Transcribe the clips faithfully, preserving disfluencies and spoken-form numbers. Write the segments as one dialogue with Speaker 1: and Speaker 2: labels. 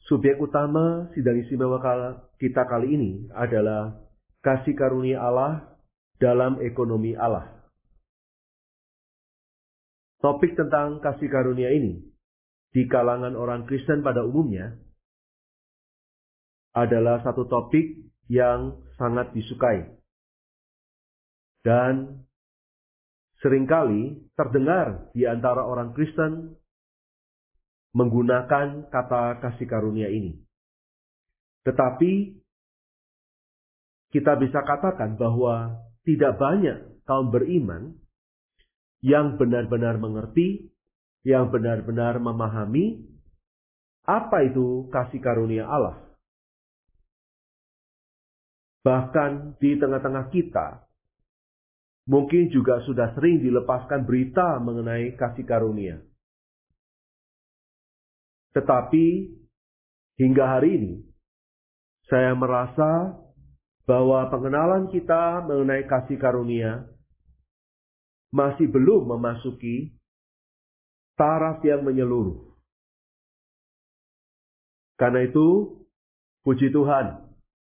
Speaker 1: Subjek utama sidang istimewa kita kali ini adalah kasih karunia Allah dalam ekonomi Allah. Topik tentang kasih karunia ini di kalangan orang Kristen pada umumnya adalah satu topik yang sangat disukai dan seringkali terdengar di antara orang Kristen menggunakan kata kasih karunia ini. Tetapi kita bisa katakan bahwa tidak banyak kaum beriman yang benar-benar mengerti, yang benar-benar memahami apa itu kasih karunia Allah. Bahkan di tengah-tengah kita, mungkin juga sudah sering dilepaskan berita mengenai kasih karunia. Tetapi hingga hari ini, saya merasa bahwa pengenalan kita mengenai kasih karunia masih belum memasuki taraf yang menyeluruh. Karena itu, puji Tuhan,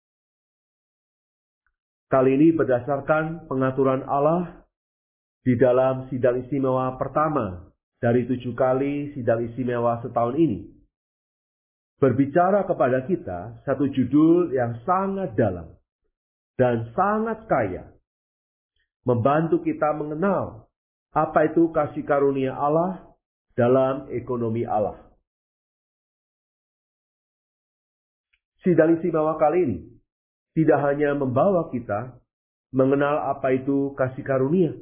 Speaker 1: kali ini berdasarkan pengaturan Allah di dalam sidang istimewa pertama dari tujuh kali sidang istimewa setahun ini, berbicara kepada kita satu judul yang sangat dalam dan sangat kaya, membantu kita mengenal apa itu kasih karunia Allah dalam ekonomi Allah. Sidang istimewa kali ini tidak hanya membawa kita mengenal apa itu kasih karunia,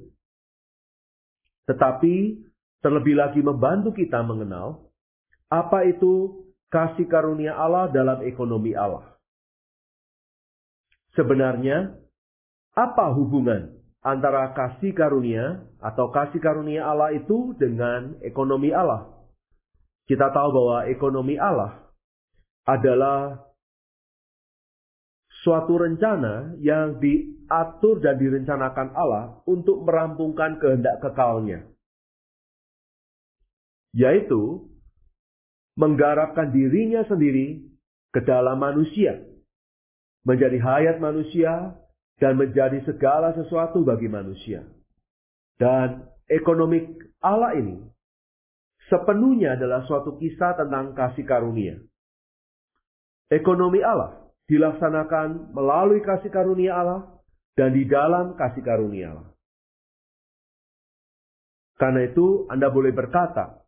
Speaker 1: tetapi terlebih lagi membantu kita mengenal apa itu kasih karunia Allah dalam ekonomi Allah. Sebenarnya, apa hubungan antara kasih karunia atau kasih karunia Allah itu dengan ekonomi Allah? Kita tahu bahwa ekonomi Allah adalah suatu rencana yang diatur dan direncanakan Allah untuk merampungkan kehendak kekalnya, yaitu menggarapkan dirinya sendiri ke dalam manusia, menjadi hayat manusia, dan menjadi segala sesuatu bagi manusia. Dan ekonomi Allah ini sepenuhnya adalah suatu kisah tentang kasih karunia. Ekonomi Allah dilaksanakan melalui kasih karunia Allah dan di dalam kasih karunia Allah. Karena itu Anda boleh berkata,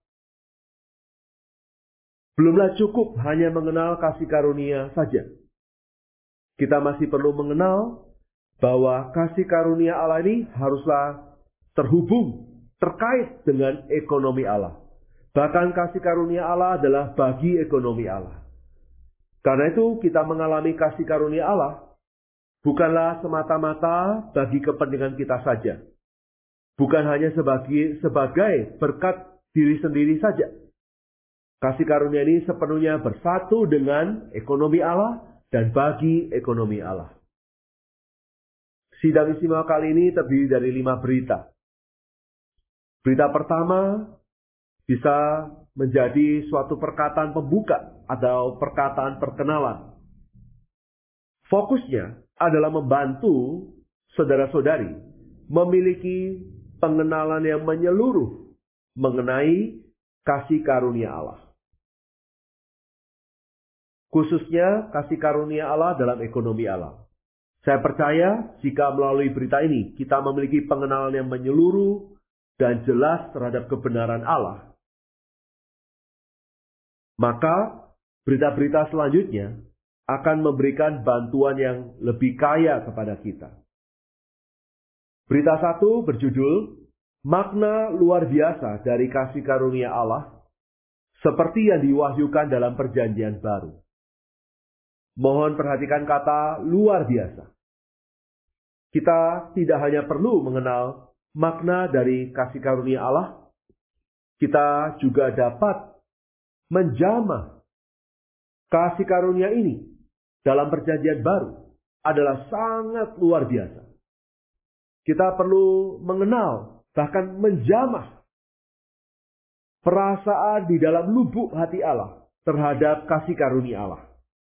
Speaker 1: belumlah cukup hanya mengenal kasih karunia saja. Kita masih perlu mengenal bahwa kasih karunia Allah ini haruslah terhubung, terkait dengan ekonomi Allah. Bahkan kasih karunia Allah adalah bagi ekonomi Allah. Karena itu kita mengalami kasih karunia Allah bukanlah semata-mata bagi kepentingan kita saja. Bukan hanya sebagai, sebagai berkat diri sendiri saja. Kasih karunia ini sepenuhnya bersatu dengan ekonomi Allah dan bagi ekonomi Allah. Sidang istimewa kali ini terdiri dari lima berita. Berita pertama bisa menjadi suatu perkataan pembuka atau perkataan perkenalan. Fokusnya adalah membantu saudara-saudari memiliki pengenalan yang menyeluruh mengenai kasih karunia Allah. Khususnya kasih karunia Allah dalam ekonomi Allah. Saya percaya jika melalui berita ini kita memiliki pengenalan yang menyeluruh dan jelas terhadap kebenaran Allah, maka berita-berita selanjutnya akan memberikan bantuan yang lebih kaya kepada kita. Berita satu berjudul Makna Luar Biasa dari Kasih Karunia Allah seperti yang diwahyukan dalam Perjanjian Baru. Mohon perhatikan kata luar biasa. Kita tidak hanya perlu mengenal makna dari kasih karunia Allah, kita juga dapat menjamah kasih karunia ini dalam Perjanjian Baru adalah sangat luar biasa. Kita perlu mengenal, bahkan menjamah perasaan di dalam lubuk hati Allah terhadap kasih karunia Allah.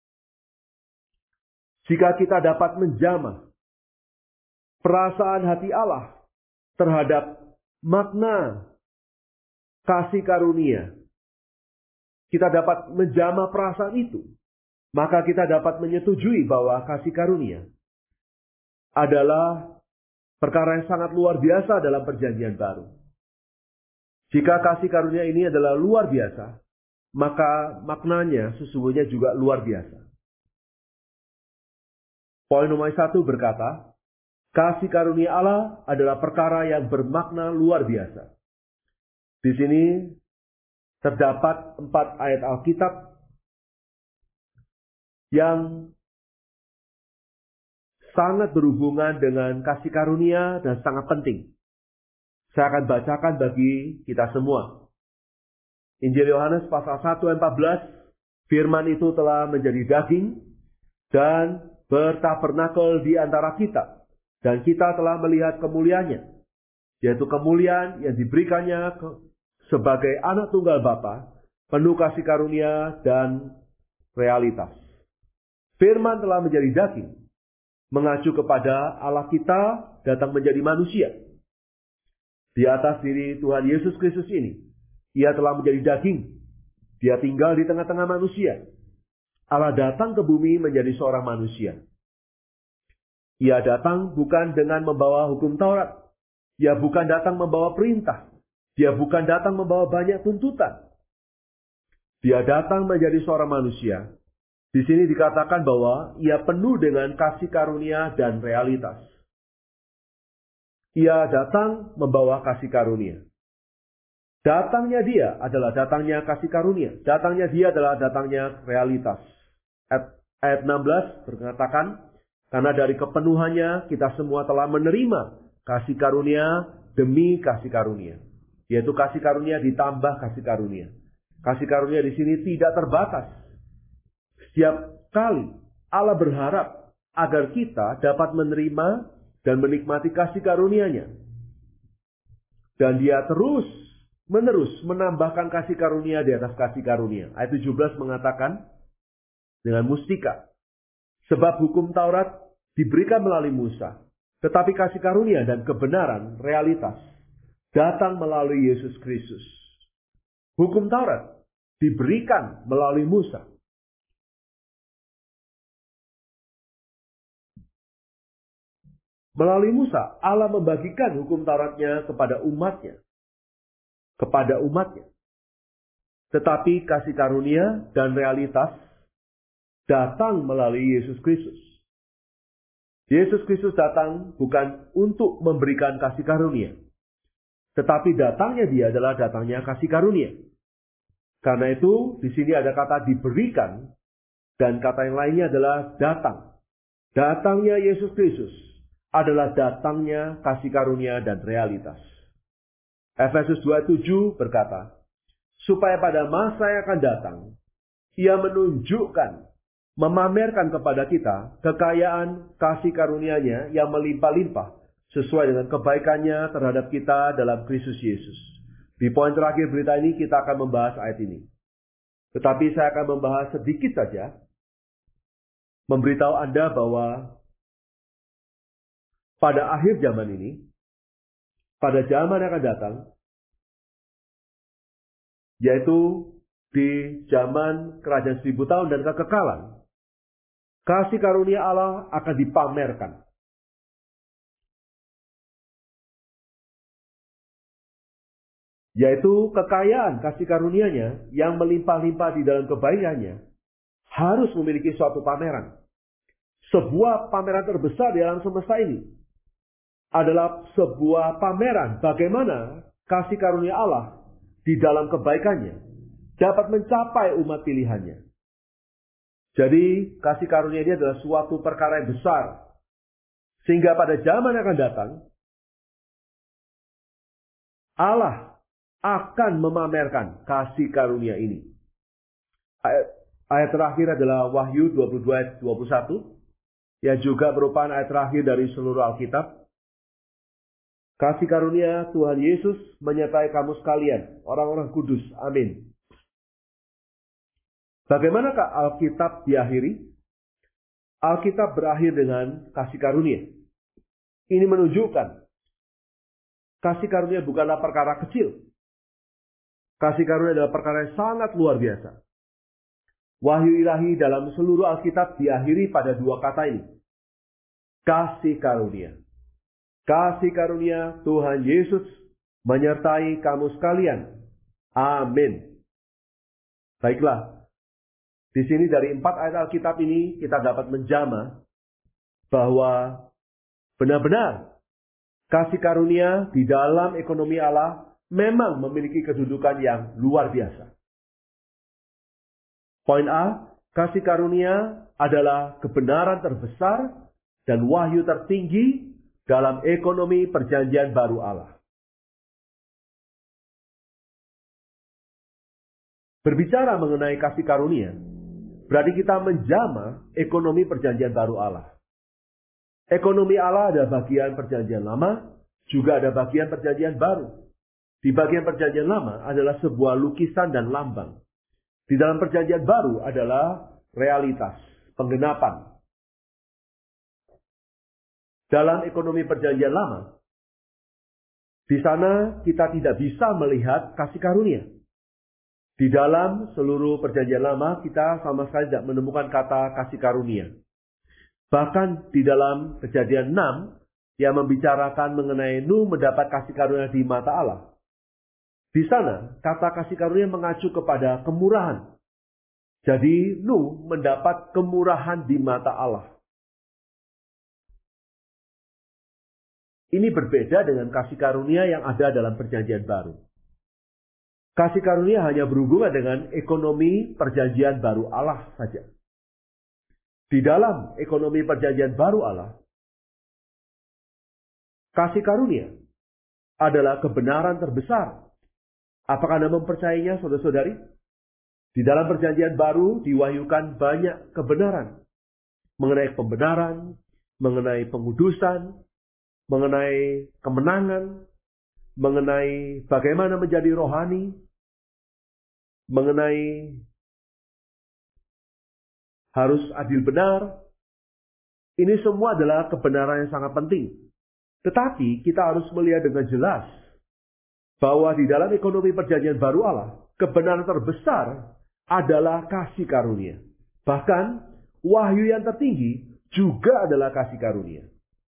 Speaker 1: Jika kita dapat menjamah perasaan hati Allah terhadap makna kasih karunia, kita dapat menjamah perasaan itu, maka kita dapat menyetujui bahwa kasih karunia adalah perkara yang sangat luar biasa dalam perjanjian baru. Jika kasih karunia ini adalah luar biasa, maka maknanya sesungguhnya juga luar biasa. Poin nomor satu berkata, kasih karunia Allah adalah perkara yang bermakna luar biasa. Di sini terdapat empat ayat Alkitab yang sangat berhubungan dengan kasih karunia dan sangat penting. Saya akan bacakan bagi kita semua. Injil Yohanes pasal satu ayat empat belas, firman itu telah menjadi daging dan bertabernakel di antara kita, dan kita telah melihat kemuliaannya, yaitu kemuliaan yang diberikannya ke, sebagai anak tunggal Bapa, penuh kasih karunia dan realitas. Firman telah menjadi daging, mengacu kepada Allah kita datang menjadi manusia. Di atas diri Tuhan Yesus Kristus ini, Ia telah menjadi daging. Dia tinggal di tengah-tengah manusia. Allah datang ke bumi menjadi seorang manusia. Ia datang bukan dengan membawa hukum Taurat. Ia bukan datang membawa perintah. Dia bukan datang membawa banyak tuntutan. Dia datang menjadi seorang manusia. Di sini dikatakan bahwa ia penuh dengan kasih karunia dan realitas. Ia datang membawa kasih karunia. Datangnya dia adalah datangnya kasih karunia. Datangnya dia adalah datangnya realitas. Ayat, ayat enam belas berkatakan, karena dari kepenuhannya kita semua telah menerima kasih karunia demi kasih karunia. Yaitu kasih karunia ditambah kasih karunia. Kasih karunia di sini tidak terbatas. Setiap kali Allah berharap agar kita dapat menerima dan menikmati kasih karunia-Nya. Dan Dia terus menerus menambahkan kasih karunia di atas kasih karunia. Ayat tujuh belas mengatakan dengan mustika. Sebab hukum Taurat diberikan melalui Musa. Tetapi kasih karunia dan kebenaran, realitas, datang melalui Yesus Kristus. Hukum Taurat diberikan melalui Musa. Melalui Musa, Allah membagikan hukum Tauratnya kepada umatnya. Kepada umatnya. Tetapi kasih karunia dan realitas datang melalui Yesus Kristus. Yesus Kristus datang bukan untuk memberikan kasih karunia. Tetapi datangnya Dia adalah datangnya kasih karunia. Karena itu di sini ada kata diberikan. Dan kata yang lainnya adalah datang. Datangnya Yesus Kristus adalah datangnya kasih karunia dan realitas. Efesus dua tujuh berkata, supaya pada masa yang akan datang, Ia menunjukkan, memamerkan kepada kita kekayaan kasih karunia-Nya yang melimpah-limpah sesuai dengan kebaikannya terhadap kita dalam Kristus Yesus. Di poin terakhir berita ini kita akan membahas ayat ini. Tetapi saya akan membahas sedikit saja, memberitahu Anda bahwa pada akhir zaman ini, pada zaman yang akan datang, yaitu di zaman kerajaan seribu tahun dan kekekalan, kasih karunia Allah akan dipamerkan. Yaitu kekayaan kasih karunia-Nya yang melimpah-limpah di dalam kebaikannya harus memiliki suatu pameran. Sebuah pameran terbesar di alam semesta ini adalah sebuah pameran bagaimana kasih karunia Allah di dalam kebaikannya dapat mencapai umat pilihannya. Jadi kasih karunia ini adalah suatu perkara yang besar. Sehingga pada zaman yang akan datang, Allah akan memamerkan kasih karunia ini. Ayat, ayat terakhir adalah Wahyu dua puluh dua ayat dua puluh satu. Yang juga merupakan ayat terakhir dari seluruh Alkitab. Kasih karunia Tuhan Yesus menyertai kamu sekalian, orang-orang kudus. Amin. Bagaimanakah Alkitab diakhiri? Alkitab berakhir dengan kasih karunia. Ini menunjukkan kasih karunia bukanlah perkara kecil. Kasih karunia adalah perkara yang sangat luar biasa. Wahyu ilahi dalam seluruh Alkitab diakhiri pada dua kata ini. Kasih karunia. Kasih karunia Tuhan Yesus menyertai kamu sekalian. Amin. Baiklah. Di sini dari empat ayat Alkitab ini kita dapat menjama bahwa benar-benar kasih karunia di dalam ekonomi Allah memang memiliki kedudukan yang luar biasa. Poin A, kasih karunia adalah kebenaran terbesar dan wahyu tertinggi dalam ekonomi perjanjian baru Allah. Berbicara mengenai kasih karunia, berarti kita menjama ekonomi perjanjian baru Allah. Ekonomi Allah ada bagian perjanjian lama, juga ada bagian perjanjian baru. Di bagian perjanjian lama adalah sebuah lukisan dan lambang. Di dalam perjanjian baru adalah realitas, penggenapan. Dalam ekonomi perjanjian lama, di sana kita tidak bisa melihat kasih karunia. Di dalam seluruh perjanjian lama kita sama sekali tidak menemukan kata kasih karunia. Bahkan di dalam Kejadian enam yang membicarakan mengenai Nuh mendapat kasih karunia di mata Allah. Di sana kata kasih karunia mengacu kepada kemurahan. Jadi Nuh mendapat kemurahan di mata Allah. Ini berbeda dengan kasih karunia yang ada dalam perjanjian baru. Kasih karunia hanya berhubungan dengan ekonomi perjanjian baru Allah saja. Di dalam ekonomi perjanjian baru Allah, kasih karunia adalah kebenaran terbesar. Apakah Anda mempercayainya, saudara-saudari? Di dalam perjanjian baru diwahyukan banyak kebenaran. Mengenai pembenaran, mengenai pengudusan, mengenai kemenangan, mengenai bagaimana menjadi rohani, mengenai harus adil benar. Ini semua adalah kebenaran yang sangat penting. Tetapi kita harus melihat dengan jelas bahwa di dalam ekonomi perjanjian baru Allah, kebenaran terbesar adalah kasih karunia. Bahkan wahyu yang tertinggi juga adalah kasih karunia.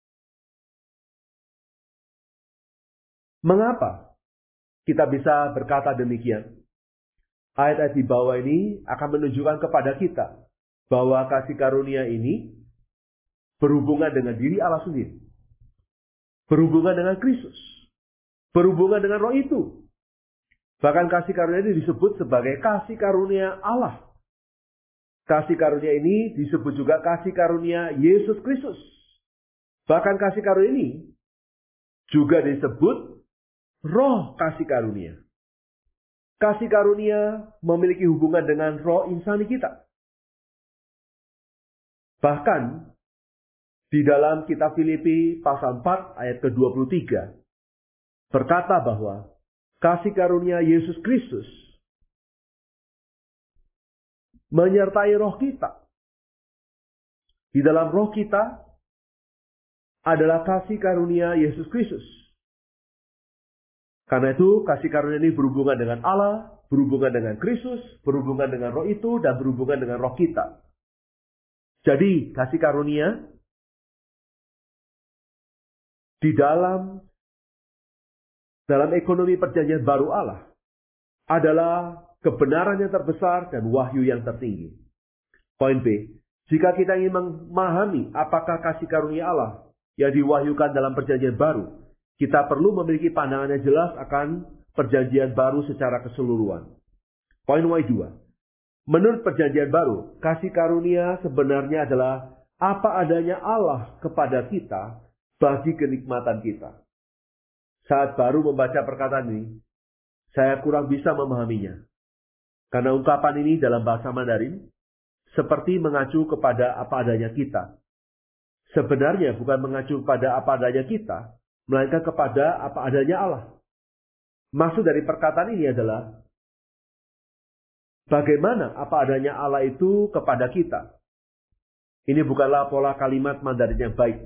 Speaker 1: Mengapa kita bisa berkata demikian? Ayat-ayat di bawah ini akan menunjukkan kepada kita bahwa kasih karunia ini berhubungan dengan diri Allah sendiri. Berhubungan dengan Kristus. Berhubungan dengan Roh itu. Bahkan kasih karunia ini disebut sebagai kasih karunia Allah. Kasih karunia ini disebut juga kasih karunia Yesus Kristus. Bahkan kasih karunia ini juga disebut Roh kasih karunia. Kasih karunia memiliki hubungan dengan roh insani kita. Bahkan di dalam kitab Filipi pasal empat ayat ke dua puluh tiga berkata bahwa kasih karunia Yesus Kristus menyertai roh kita. Di dalam roh kita adalah kasih karunia Yesus Kristus. Karena itu kasih karunia ini berhubungan dengan Allah, berhubungan dengan Kristus, berhubungan dengan roh itu, dan berhubungan dengan roh kita. Jadi kasih karunia di dalam dalam ekonomi perjanjian baru Allah adalah kebenaran yang terbesar dan wahyu yang tertinggi. Poin B, jika kita ingin memahami apakah kasih karunia Allah yang diwahyukan dalam perjanjian baru, kita perlu memiliki pandangan yang jelas akan perjanjian baru secara keseluruhan. Poin Y dua. Menurut perjanjian baru, kasih karunia sebenarnya adalah apa adanya Allah kepada kita bagi kenikmatan kita. Saat baru membaca perkataan ini, saya kurang bisa memahaminya. Karena ungkapan ini dalam bahasa Mandarin seperti mengacu kepada apa adanya kita. Sebenarnya bukan mengacu pada apa adanya kita, melainkan kepada apa adanya Allah. Maksud dari perkataan ini adalah bagaimana apa adanya Allah itu kepada kita. Ini bukanlah pola kalimat Mandarin yang baik.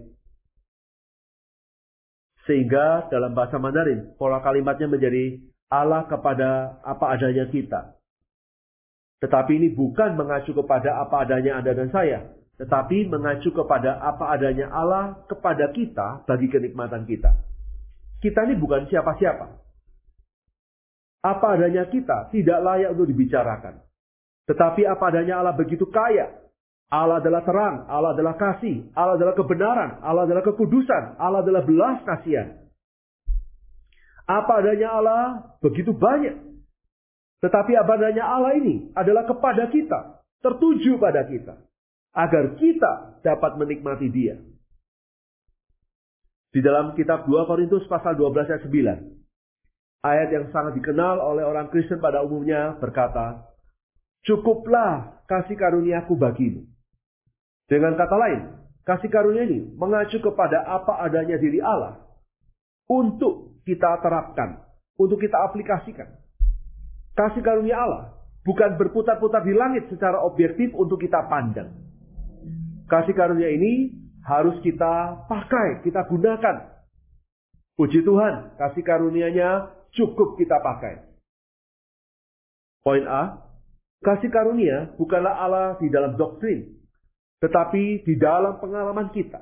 Speaker 1: Sehingga dalam bahasa Mandarin, pola kalimatnya menjadi Allah kepada apa adanya kita. Tetapi ini bukan mengacu kepada apa adanya Anda dan saya. Tetapi mengacu kepada apa adanya Allah kepada kita bagi kenikmatan kita. Kita ini bukan siapa-siapa. Apa adanya kita tidak layak untuk dibicarakan. Tetapi apa adanya Allah begitu kaya. Allah adalah terang, Allah adalah kasih, Allah adalah kebenaran, Allah adalah kekudusan, Allah adalah belas kasihan. Apa adanya Allah begitu banyak. Tetapi apa adanya Allah ini adalah kepada kita, tertuju pada kita, agar kita dapat menikmati Dia. Di dalam kitab dua Korintus pasal dua belas ayat sembilan, ayat yang sangat dikenal oleh orang Kristen pada umumnya berkata, cukuplah kasih karuniaku bagimu. Dengan kata lain, kasih karunia ini mengacu kepada apa adanya diri Allah untuk kita terapkan, untuk kita aplikasikan. Kasih karunia Allah bukan berputar-putar di langit secara objektif untuk kita pandang. Kasih karunia ini harus kita pakai, kita gunakan. Puji Tuhan, kasih karunia-Nya cukup kita pakai. Poin A, kasih karunia bukanlah Allah di dalam doktrin, tetapi di dalam pengalaman kita.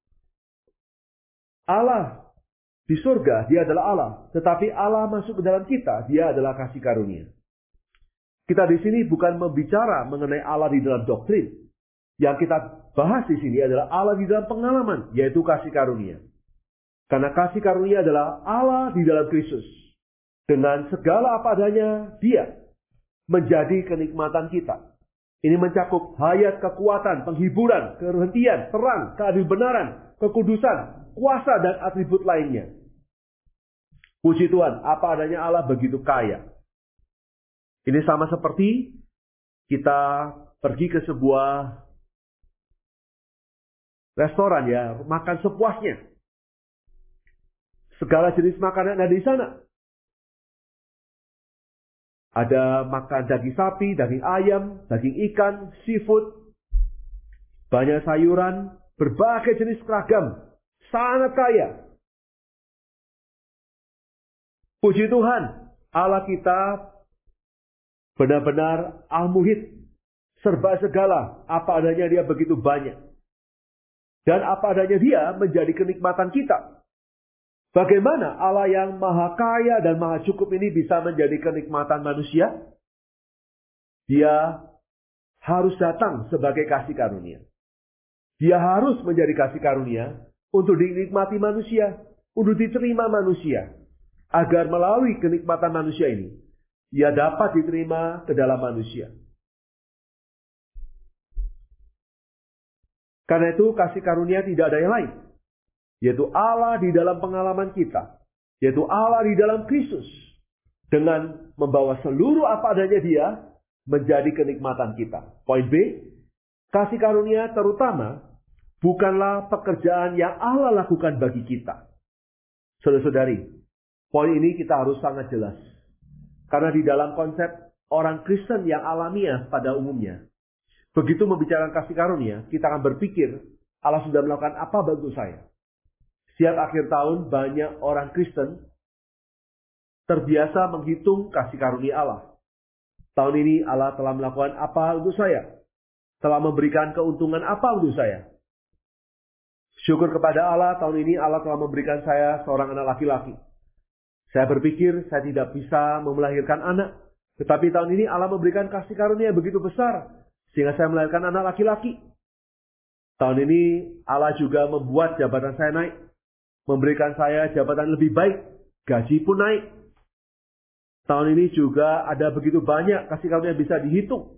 Speaker 1: Allah di surga, Dia adalah Allah. Tetapi Allah masuk ke dalam kita, Dia adalah kasih karunia. Kita di sini bukan membicara mengenai Allah di dalam doktrin. Yang kita bahas di sini adalah Allah di dalam pengalaman, yaitu kasih karunia. Karena kasih karunia adalah Allah di dalam Kristus. Dengan segala apa adanya, Dia menjadi kenikmatan kita. Ini mencakup hayat, kekuatan, penghiburan, kehentian, terang, keadilan, kekudusan, kuasa, dan atribut lainnya. Puji Tuhan, apa adanya Allah begitu kaya. Ini sama seperti kita pergi ke sebuah restoran ya, makan sepuasnya. Segala jenis makanan ada di sana. Ada makan daging sapi, daging ayam, daging ikan, seafood, banyak sayuran, berbagai jenis seragam, sangat kaya. Puji Tuhan, Allah kita benar-benar al-muhit, serba segala, apa adanya Dia begitu banyak. Dan apa adanya Dia menjadi kenikmatan kita. Bagaimana Allah yang maha kaya dan maha cukup ini bisa menjadi kenikmatan manusia? Dia harus datang sebagai kasih karunia. Dia harus menjadi kasih karunia untuk dinikmati manusia, untuk diterima manusia. Agar melalui kenikmatan manusia ini, Ia dapat diterima ke dalam manusia. Karena itu kasih karunia tidak ada yang lain. Yaitu Allah di dalam pengalaman kita. Yaitu Allah di dalam Kristus. Dengan membawa seluruh apa adanya Dia menjadi kenikmatan kita. Poin B, kasih karunia terutama bukanlah pekerjaan yang Allah lakukan bagi kita. Saudara-saudari, poin ini kita harus sangat jelas. Karena di dalam konsep orang Kristen yang alamiah pada umumnya, begitu membicarakan kasih karunia, kita akan berpikir Allah sudah melakukan apa bagi saya. Setiap akhir tahun banyak orang Kristen terbiasa menghitung kasih karunia Allah. Tahun ini Allah telah melakukan apa untuk saya? Telah memberikan keuntungan apa untuk saya? Syukur kepada Allah, tahun ini Allah telah memberikan saya seorang anak laki-laki. Saya berpikir saya tidak bisa melahirkan anak. Tetapi tahun ini Allah memberikan kasih karunia yang begitu besar. Sehingga saya melahirkan anak laki-laki. Tahun ini Allah juga membuat jabatan saya naik. Memberikan saya jabatan lebih baik. Gaji pun naik. Tahun ini juga ada begitu banyak kasih karunia yang bisa dihitung.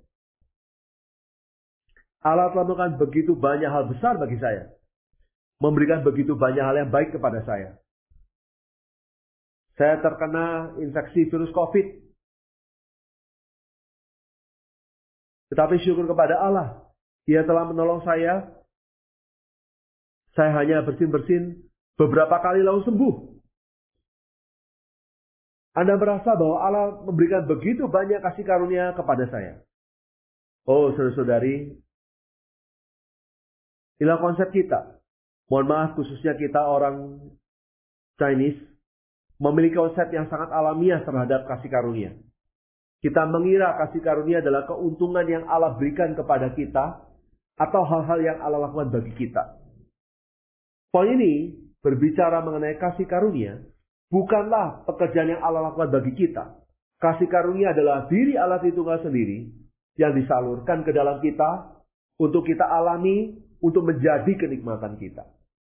Speaker 1: Allah telah melakukan begitu banyak hal besar bagi saya. Memberikan begitu banyak hal yang baik kepada saya. Saya terkena infeksi virus COVID. Tetapi syukur kepada Allah. Dia telah menolong saya. Saya hanya bersin-bersin beberapa kali lalu sembuh. Anda merasa bahwa Allah memberikan begitu banyak kasih karunia kepada saya. Oh, saudara-saudari, inilah konsep kita. Mohon maaf, khususnya kita orang Chinese, memiliki konsep yang sangat alamiah terhadap kasih karunia. Kita mengira kasih karunia adalah keuntungan yang Allah berikan kepada kita, atau hal-hal yang Allah lakukan bagi kita. Poin ini berbicara mengenai kasih karunia, bukanlah pekerjaan yang Allah lakukan bagi kita. Kasih karunia adalah diri Allah Tritunggal sendiri yang disalurkan ke dalam kita untuk kita alami, untuk menjadi kenikmatan kita.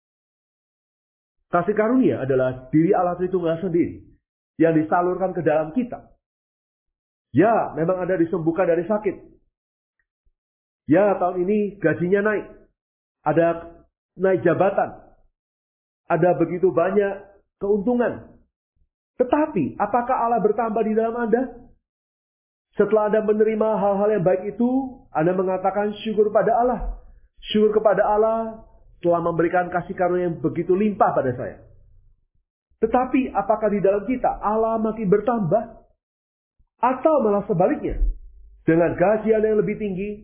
Speaker 1: Kasih karunia adalah diri Allah Tritunggal sendiri yang disalurkan ke dalam kita. Ya, memang Anda disembuhkan dari sakit. Ya, tahun ini gajinya naik. Ada naik jabatan. Ada begitu banyak keuntungan. Tetapi, apakah Allah bertambah di dalam Anda? Setelah Anda menerima hal-hal yang baik itu, Anda mengatakan syukur pada Allah. Syukur kepada Allah telah memberikan kasih karunia yang begitu limpah pada saya. Tetapi, apakah di dalam kita Allah makin bertambah? Atau malah sebaliknya, dengan gaji Anda yang lebih tinggi,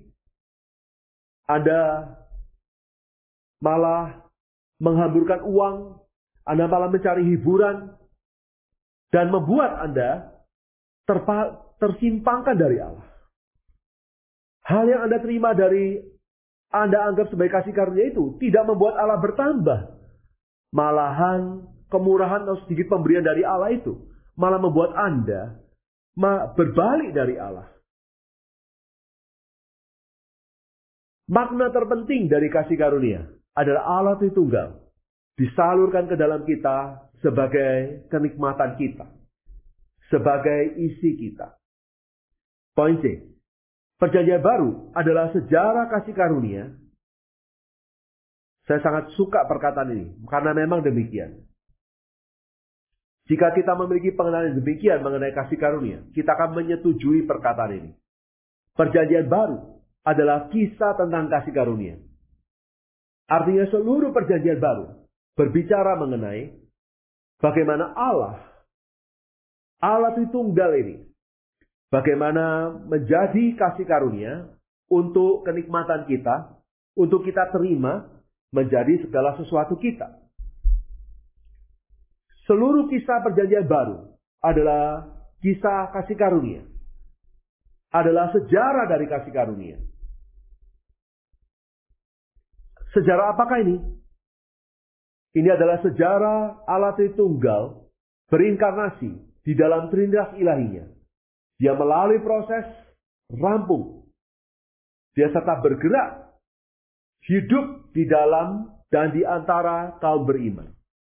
Speaker 1: Anda malah menghamburkan uang, Anda malah mencari hiburan, dan membuat Anda terpa, tersimpangkan dari Allah. Hal yang Anda terima dari Anda anggap sebagai kasih karunia itu tidak membuat Allah bertambah. Malahan kemurahan atau sedikit pemberian dari Allah itu malah membuat Anda berbalik dari Allah. Makna terpenting dari kasih karunia adalah Allah Tritunggal disalurkan ke dalam kita sebagai kenikmatan kita, sebagai isi kita. Poin C. Perjanjian baru adalah sejarah kasih karunia. Saya sangat suka perkataan ini karena memang demikian. Jika kita memiliki pengenalan demikian mengenai kasih karunia, kita akan menyetujui perkataan ini. Perjanjian baru adalah kisah tentang kasih karunia. Artinya seluruh perjanjian baru berbicara mengenai bagaimana Allah, Allah Tritunggal ini, bagaimana menjadi kasih karunia untuk kenikmatan kita, untuk kita terima menjadi segala sesuatu kita. Seluruh kisah perjanjian baru adalah kisah kasih karunia. Adalah sejarah dari kasih karunia. Sejarah apakah ini? Ini adalah sejarah Allah Tritunggal berinkarnasi di dalam Trinitas ilahinya. Dia melalui proses rampung. Dia tetap bergerak, hidup di dalam dan di antara kaum beriman.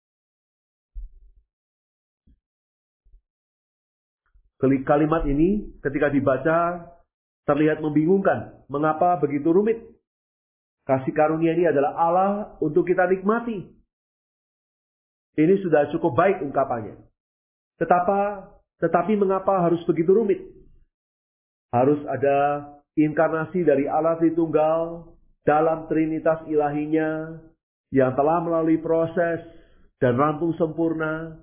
Speaker 1: Kalimat ini ketika dibaca terlihat membingungkan. Mengapa begitu rumit? Kasih karunia ini adalah Allah untuk kita nikmati. Ini sudah cukup baik ungkapannya. Tetapa, tetapi mengapa harus begitu rumit? Harus ada inkarnasi dari Allah Tritunggal dalam Trinitas ilahinya yang telah melalui proses dan rampung sempurna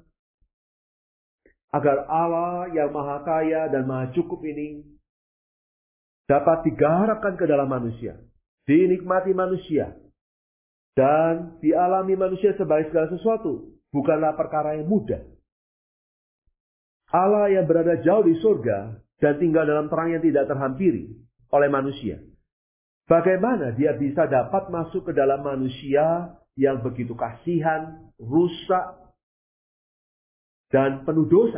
Speaker 1: agar Allah yang maha kaya dan maha cukup ini dapat digarapkan ke dalam manusia, dinikmati manusia, dan dialami manusia sebagai segala sesuatu. Bukanlah perkara yang mudah. Allah yang berada jauh di surga dan tinggal dalam terang yang tidak terhampiri oleh manusia. Bagaimana dia bisa dapat masuk ke dalam manusia yang begitu kasihan, rusak, dan penuh dosa?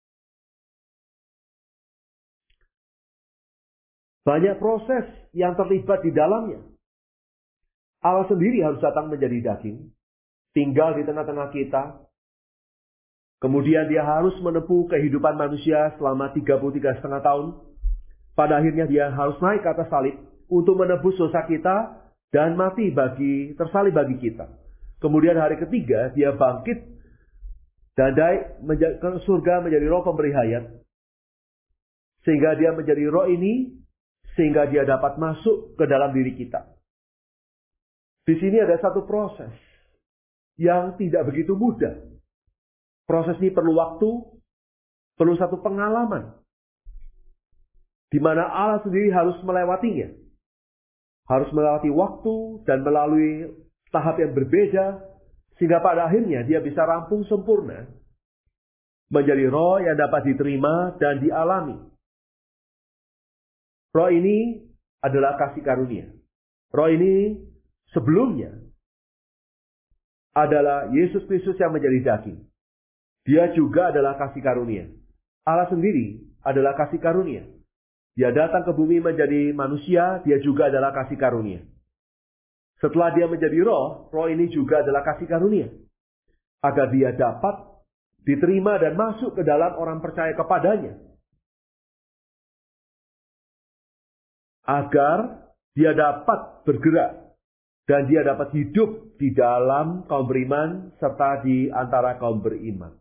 Speaker 1: Banyak proses yang terlibat di dalamnya. Allah sendiri harus datang menjadi daging, tinggal di tengah-tengah kita. Kemudian dia harus menempuh kehidupan manusia selama tiga puluh tiga setengah tahun. Pada akhirnya dia harus naik ke atas salib untuk menebus dosa kita dan mati bagi tersalib bagi kita. Kemudian hari ketiga dia bangkit dan naik ke surga menjadi roh pemberi hayat. Sehingga dia menjadi roh ini, sehingga dia dapat masuk ke dalam diri kita. Di sini ada satu proses yang tidak begitu mudah. Proses ini perlu waktu, perlu satu pengalaman di mana Allah sendiri harus melewatinya. Harus melewati waktu dan melalui tahap yang berbeda, sehingga pada akhirnya dia bisa rampung sempurna menjadi roh yang dapat diterima dan dialami. Roh ini adalah kasih karunia. Roh ini sebelumnya adalah Yesus Kristus yang menjadi daging. Dia juga adalah kasih karunia. Allah sendiri adalah kasih karunia. Dia datang ke bumi menjadi manusia, dia juga adalah kasih karunia. Setelah dia menjadi roh, roh ini juga adalah kasih karunia. Agar dia dapat diterima dan masuk ke dalam orang percaya kepadanya. Agar dia dapat bergerak. Dan dia dapat hidup di dalam kaum beriman serta di antara kaum beriman.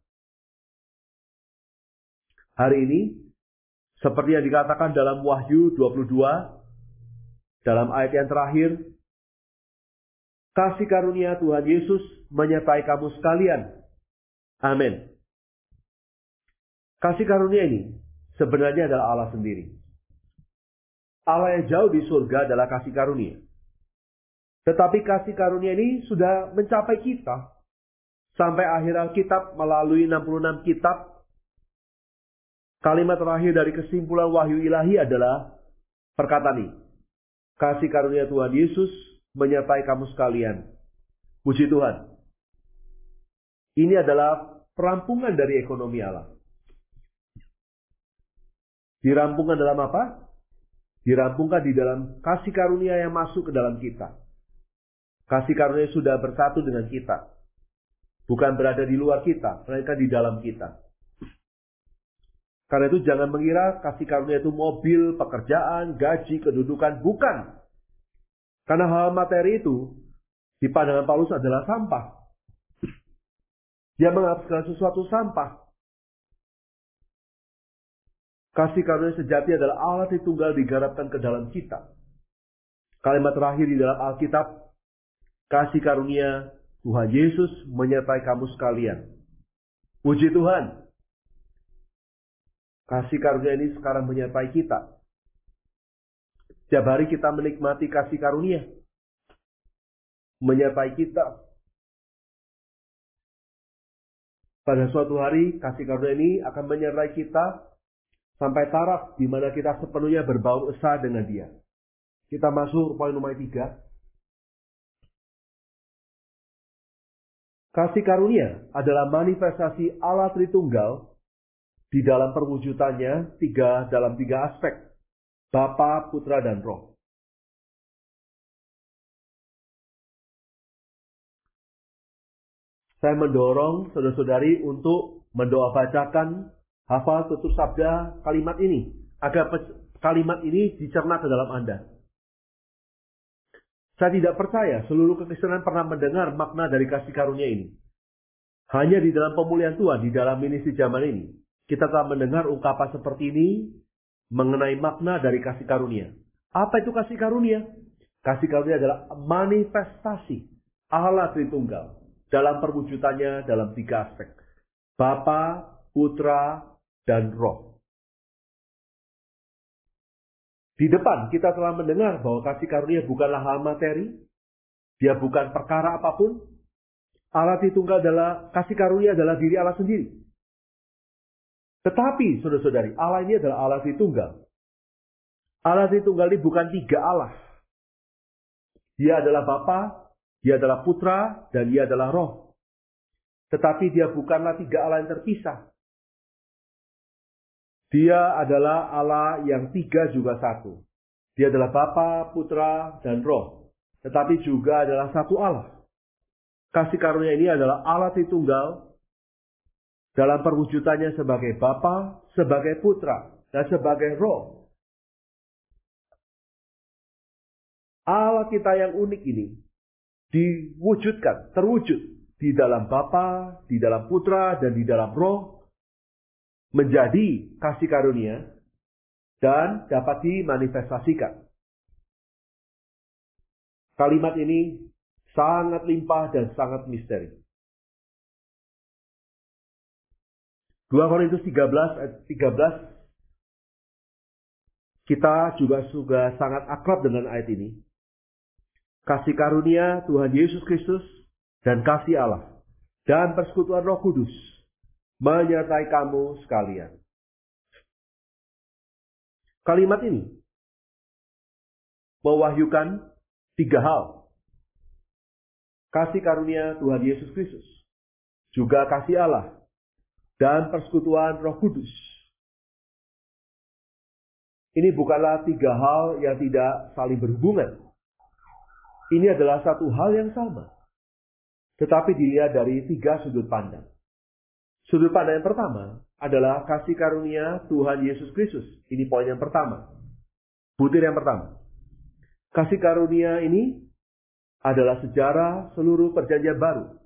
Speaker 1: Hari ini, seperti yang dikatakan dalam Wahyu dua puluh dua, dalam ayat yang terakhir, kasih karunia Tuhan Yesus menyertai kamu sekalian. Amin. Kasih karunia ini sebenarnya adalah Allah sendiri. Allah yang jauh di surga adalah kasih karunia. Tetapi kasih karunia ini sudah mencapai kita. Sampai akhir Alkitab melalui enam puluh enam kitab. Kalimat terakhir dari kesimpulan wahyu ilahi adalah perkataan ini. Kasih karunia Tuhan Yesus menyertai kamu sekalian. Puji Tuhan. Ini adalah perampungan dari ekonomi Allah. Dirampungkan dalam apa? Dirampungkan di dalam kasih karunia yang masuk ke dalam kita. Kasih karunia sudah bersatu dengan kita. Bukan berada di luar kita, melainkan di dalam kita. Karena itu jangan mengira kasih karunia itu mobil, pekerjaan, gaji, kedudukan. Bukan. Karena hal materi itu di pandangan Paulus adalah sampah. Dia menganggap segala sesuatu sampah. Kasih karunia sejati adalah Allah Tritunggal digarapkan ke dalam kita. Kalimat terakhir di dalam Alkitab, kasih karunia Tuhan Yesus menyertai kamu sekalian. Puji Tuhan. Kasih karunia ini sekarang menyertai kita. Setiap hari kita menikmati kasih karunia. Menyertai kita. Pada suatu hari kasih karunia ini akan menyertai kita sampai taraf di mana kita sepenuhnya berbaur esa dengan Dia. Kita masuk poin nomor tiga. Kasih karunia adalah manifestasi Allah Tritunggal di dalam perwujudannya tiga dalam tiga aspek. Bapa, Putra, dan Roh. Saya mendorong saudara-saudari untuk mendoa bacakan, hafal tutur sabda kalimat ini. Agar kalimat ini dicerna ke dalam Anda. Saya tidak percaya seluruh kekristenan pernah mendengar makna dari kasih karunia ini. Hanya di dalam pemulihan Tuhan, di dalam ministry zaman ini, kita telah mendengar ungkapan seperti ini mengenai makna dari kasih karunia. Apa itu kasih karunia? Kasih karunia adalah manifestasi Allah Tritunggal dalam perwujudannya dalam tiga aspek. Bapa, Putra, dan Roh. Di depan kita telah mendengar bahwa kasih karunia bukanlah hal materi. Dia bukan perkara apapun. Allah Tritunggal adalah, kasih karunia adalah diri Allah sendiri. Tetapi, saudara-saudari, Allah ini adalah Allah Tritunggal. Allah Tritunggal ini bukan tiga Allah. Dia adalah Bapa, Dia adalah Putra, dan Dia adalah Roh. Tetapi Dia bukanlah tiga Allah yang terpisah. Dia adalah Allah yang tiga juga satu. Dia adalah Bapa, Putra, dan Roh. Tetapi juga adalah satu Allah. Kasih karunia ini adalah Allah Tritunggal dalam perwujudannya sebagai Bapa, sebagai Putra, dan sebagai Roh. Allah kita yang unik ini diwujudkan, terwujud di dalam Bapa, di dalam Putra, dan di dalam Roh, menjadi kasih karunia dan dapat dimanifestasikan. Kalimat ini sangat limpah dan sangat misteri. dua Korintus tiga belas ayat tiga belas, kita juga sudah sangat akrab dengan ayat ini. Kasih karunia Tuhan Yesus Kristus dan kasih Allah dan persekutuan Roh Kudus menyertai kamu sekalian. Kalimat ini mewahyukan tiga hal. Kasih karunia Tuhan Yesus Kristus, juga kasih Allah, dan persekutuan Roh Kudus. Ini bukanlah tiga hal yang tidak saling berhubungan. Ini adalah satu hal yang sama, tetapi dilihat dari tiga sudut pandang. Sudut pandang yang pertama adalah kasih karunia Tuhan Yesus Kristus. Ini poin yang pertama. Butir yang pertama. Kasih karunia ini adalah sejarah seluruh perjanjian baru.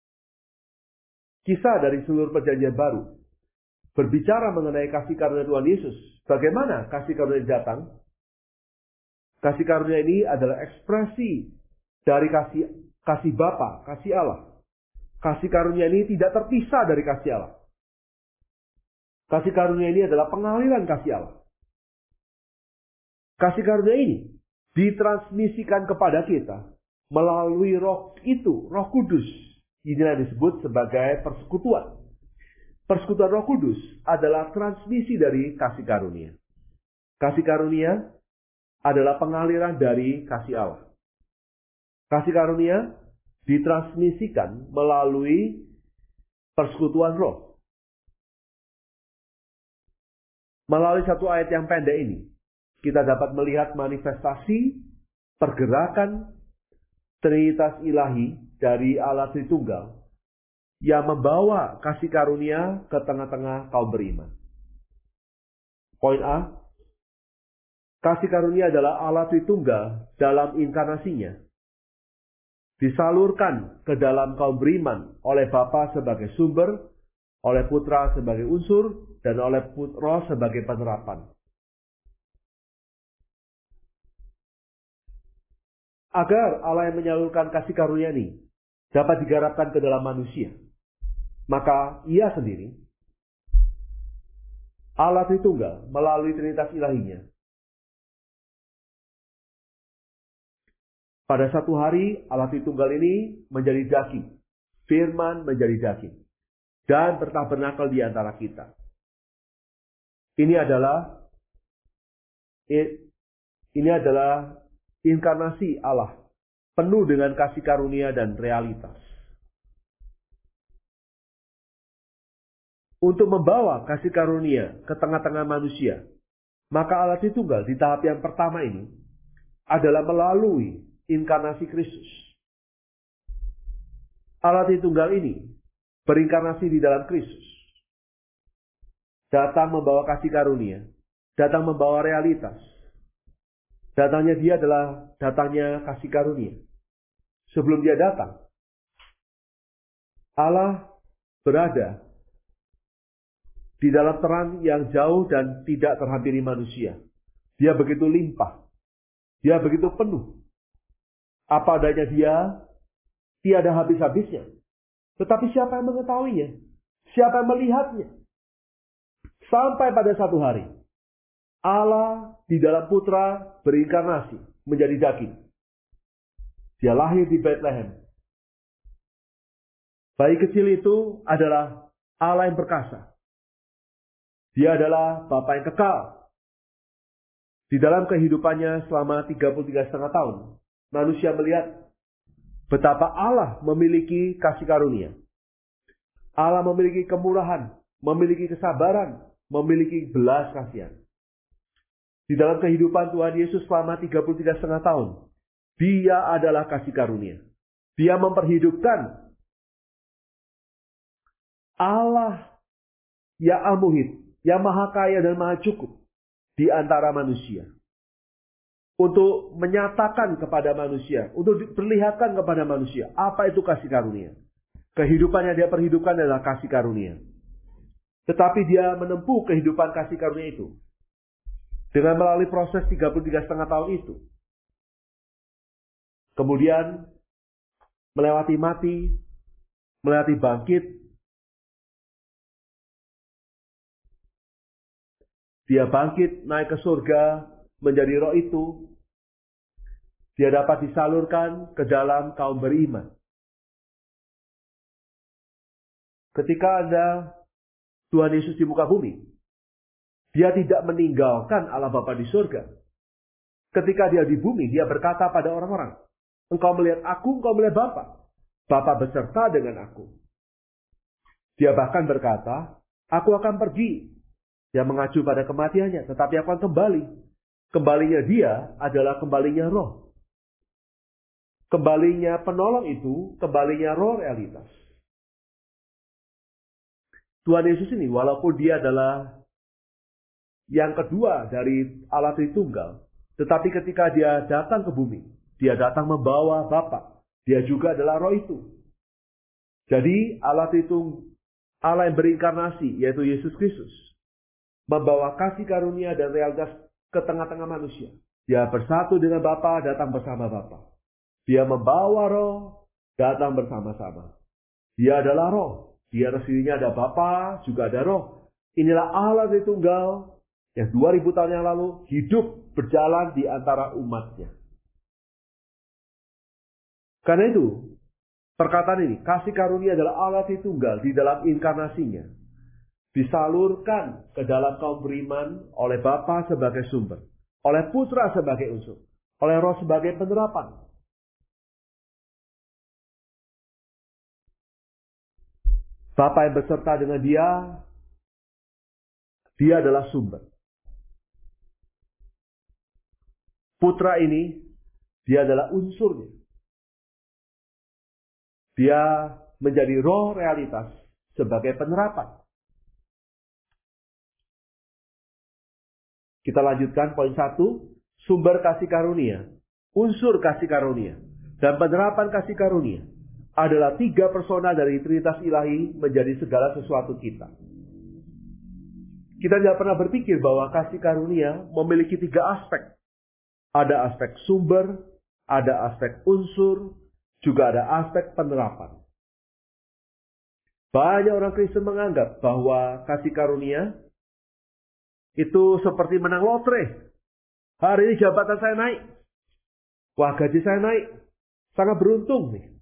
Speaker 1: Kisah dari seluruh perjanjian baru berbicara mengenai kasih karunia Tuhan Yesus. Bagaimana kasih karunia datang? Kasih karunia ini adalah ekspresi dari kasih kasih Bapa, kasih Allah. Kasih karunia ini tidak terpisah dari kasih Allah. Kasih karunia ini adalah pengaliran kasih Allah. Kasih karunia ini ditransmisikan kepada kita melalui roh itu, Roh Kudus. Inilah disebut sebagai persekutuan. Persekutuan Roh Kudus adalah transmisi dari kasih karunia. Kasih karunia adalah pengaliran dari kasih Allah. Kasih karunia ditransmisikan melalui persekutuan roh. Melalui satu ayat yang pendek ini, kita dapat melihat manifestasi pergerakan Trinitas ilahi dari Allah Tritunggal yang membawa kasih karunia ke tengah-tengah kaum beriman. Poin A, kasih karunia adalah Allah Tritunggal dalam inkarnasinya. Disalurkan ke dalam kaum beriman oleh Bapa sebagai sumber, oleh Putra sebagai unsur, dan oleh Roh sebagai penerapan. Agar Allah yang menyalurkan kasih karunia ini dapat digarapkan ke dalam manusia, maka Ia sendiri, Allah Tritunggal melalui Trinitas ilahinya, pada satu hari Allah Tritunggal ini menjadi daging, firman menjadi daging, dan bertabernakel di antara kita. Ini adalah ini adalah inkarnasi Allah, penuh dengan kasih karunia dan realitas. Untuk membawa kasih karunia ke tengah-tengah manusia, maka Allah Tritunggal di tahap yang pertama ini adalah melalui inkarnasi Kristus. Allah Tritunggal ini berinkarnasi di dalam Kristus. Datang membawa kasih karunia, datang membawa realitas. Datangnya dia adalah datangnya kasih karunia. Sebelum dia datang, Allah berada di dalam terang yang jauh dan tidak terhampiri manusia. Dia begitu limpah. Dia begitu penuh. Apa adanya dia, tiada habis-habisnya. Tetapi siapa yang mengetahuinya? Siapa yang melihatnya? Sampai pada satu hari, Allah di dalam Putra berinkarnasi menjadi daging. Dia lahir di Bethlehem. Bayi kecil itu adalah Allah yang perkasa. Dia adalah Bapa yang kekal. Di dalam kehidupannya selama tiga puluh tiga setengah tahun, manusia melihat betapa Allah memiliki kasih karunia. Allah memiliki kemurahan, memiliki kesabaran, memiliki belas kasihan. Di dalam kehidupan Tuhan Yesus selama tiga puluh tiga setengah tahun, Dia adalah kasih karunia. Dia memperhidupkan Allah yang al-muhid, yang maha kaya dan maha cukup di antara manusia. Untuk menyatakan kepada manusia, untuk diperlihatkan kepada manusia, apa itu kasih karunia. Kehidupan yang dia perhidupkan adalah kasih karunia. Tetapi dia menempuh kehidupan kasih karunia itu dengan melalui proses tiga puluh tiga setengah tahun itu. Kemudian melewati mati, melewati bangkit, dia bangkit naik ke surga menjadi roh itu, dia dapat disalurkan ke dalam kaum beriman. Ketika ada Tuhan Yesus di muka bumi, dia tidak meninggalkan Allah Bapa di surga. Ketika dia di bumi, dia berkata pada orang-orang, engkau melihat aku, engkau melihat Bapa. Bapa beserta dengan aku. Dia bahkan berkata, aku akan pergi. Dia mengacu pada kematiannya, tetapi aku akan kembali. Kembalinya dia adalah kembalinya roh. Kembalinya penolong itu, kembalinya roh realitas. Tuhan Yesus ini, walaupun dia adalah yang kedua dari Allah Tritunggal, tetapi ketika dia datang ke bumi, dia datang membawa Bapa. Dia juga adalah roh itu. Jadi Allah Tritunggal, Allah yang berinkarnasi, yaitu Yesus Kristus, membawa kasih karunia dan realitas ke tengah-tengah manusia. Dia bersatu dengan Bapa, datang bersama Bapa. Dia membawa roh, datang bersama-sama. Dia adalah roh. Di atas dirinya ada Bapa, juga ada roh. Inilah Allah Tritunggal yang dua ribu tahun yang lalu hidup berjalan di antara umatnya. Karena itu, perkataan ini, kasih karunia adalah Allah Tritunggal di dalam inkarnasinya, disalurkan ke dalam kaum beriman oleh Bapa sebagai sumber, oleh Putra sebagai unsur, oleh Roh sebagai penerapan. Bapa yang beserta dengan dia, dia adalah sumber. Putra ini, dia adalah unsurnya. Dia menjadi roh realitas sebagai penerapan. Kita lanjutkan poin satu, sumber kasih karunia, unsur kasih karunia, dan penerapan kasih karunia adalah tiga persona dari Trinitas Ilahi menjadi segala sesuatu kita. Kita tidak pernah berpikir bahwa kasih karunia memiliki tiga aspek. Ada aspek sumber, ada aspek unsur, juga ada aspek penerapan. Banyak orang Kristen menganggap bahwa kasih karunia itu seperti menang lotre. Hari ini jabatan saya naik. Wah, gaji saya naik. Sangat beruntung nih.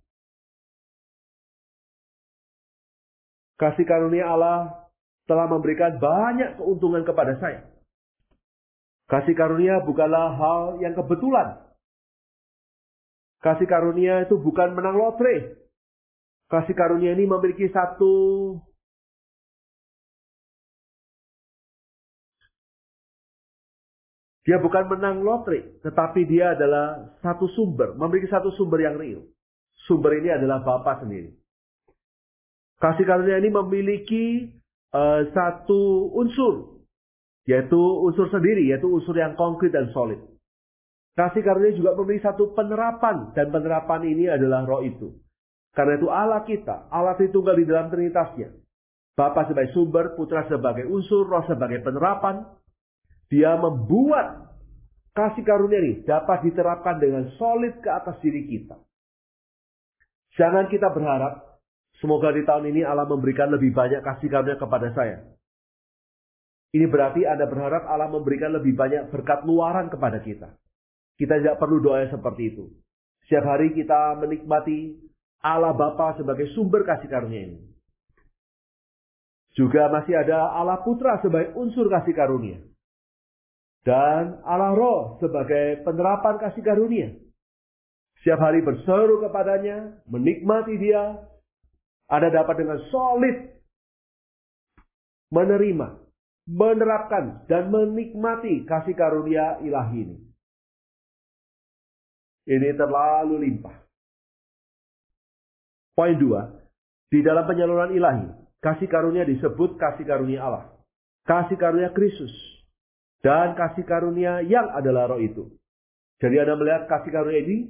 Speaker 1: Kasih karunia Allah telah memberikan banyak keuntungan kepada saya. Kasih karunia bukanlah hal yang kebetulan. Kasih karunia itu bukan menang lotre. Kasih karunia ini memiliki satu Dia bukan menang lotre, tetapi dia adalah satu sumber, memiliki satu sumber yang real. Sumber ini adalah Bapa sendiri. Kasih karunia ini memiliki uh, satu unsur, yaitu unsur sendiri, yaitu unsur yang konkret dan solid. Kasih karunia juga memiliki satu penerapan, dan penerapan ini adalah roh itu. Karena itu Allah kita, Allah Tritunggal di dalam Trinitasnya. Bapa sebagai sumber, Putra sebagai unsur, roh sebagai penerapan. Dia membuat kasih karunia ini dapat diterapkan dengan solid ke atas diri kita. Jangan kita berharap, semoga di tahun ini Allah memberikan lebih banyak kasih karunia kepada saya. Ini berarti Anda berharap Allah memberikan lebih banyak berkat luaran kepada kita. Kita tidak perlu doa seperti itu. Setiap hari kita menikmati Allah Bapa sebagai sumber kasih karunia ini. Juga masih ada Allah Putra sebagai unsur kasih karunia. Dan Allah Roh sebagai penerapan kasih karunia. Setiap hari berseru kepadanya, menikmati dia. Anda dapat dengan solid menerima, menerapkan, dan menikmati kasih karunia ilahi ini. Ini terlalu limpah. Poin dua, di dalam penyaluran ilahi, kasih karunia disebut kasih karunia Allah. Kasih karunia Kristus. Dan kasih karunia yang adalah roh itu. Jadi Anda melihat kasih karunia ini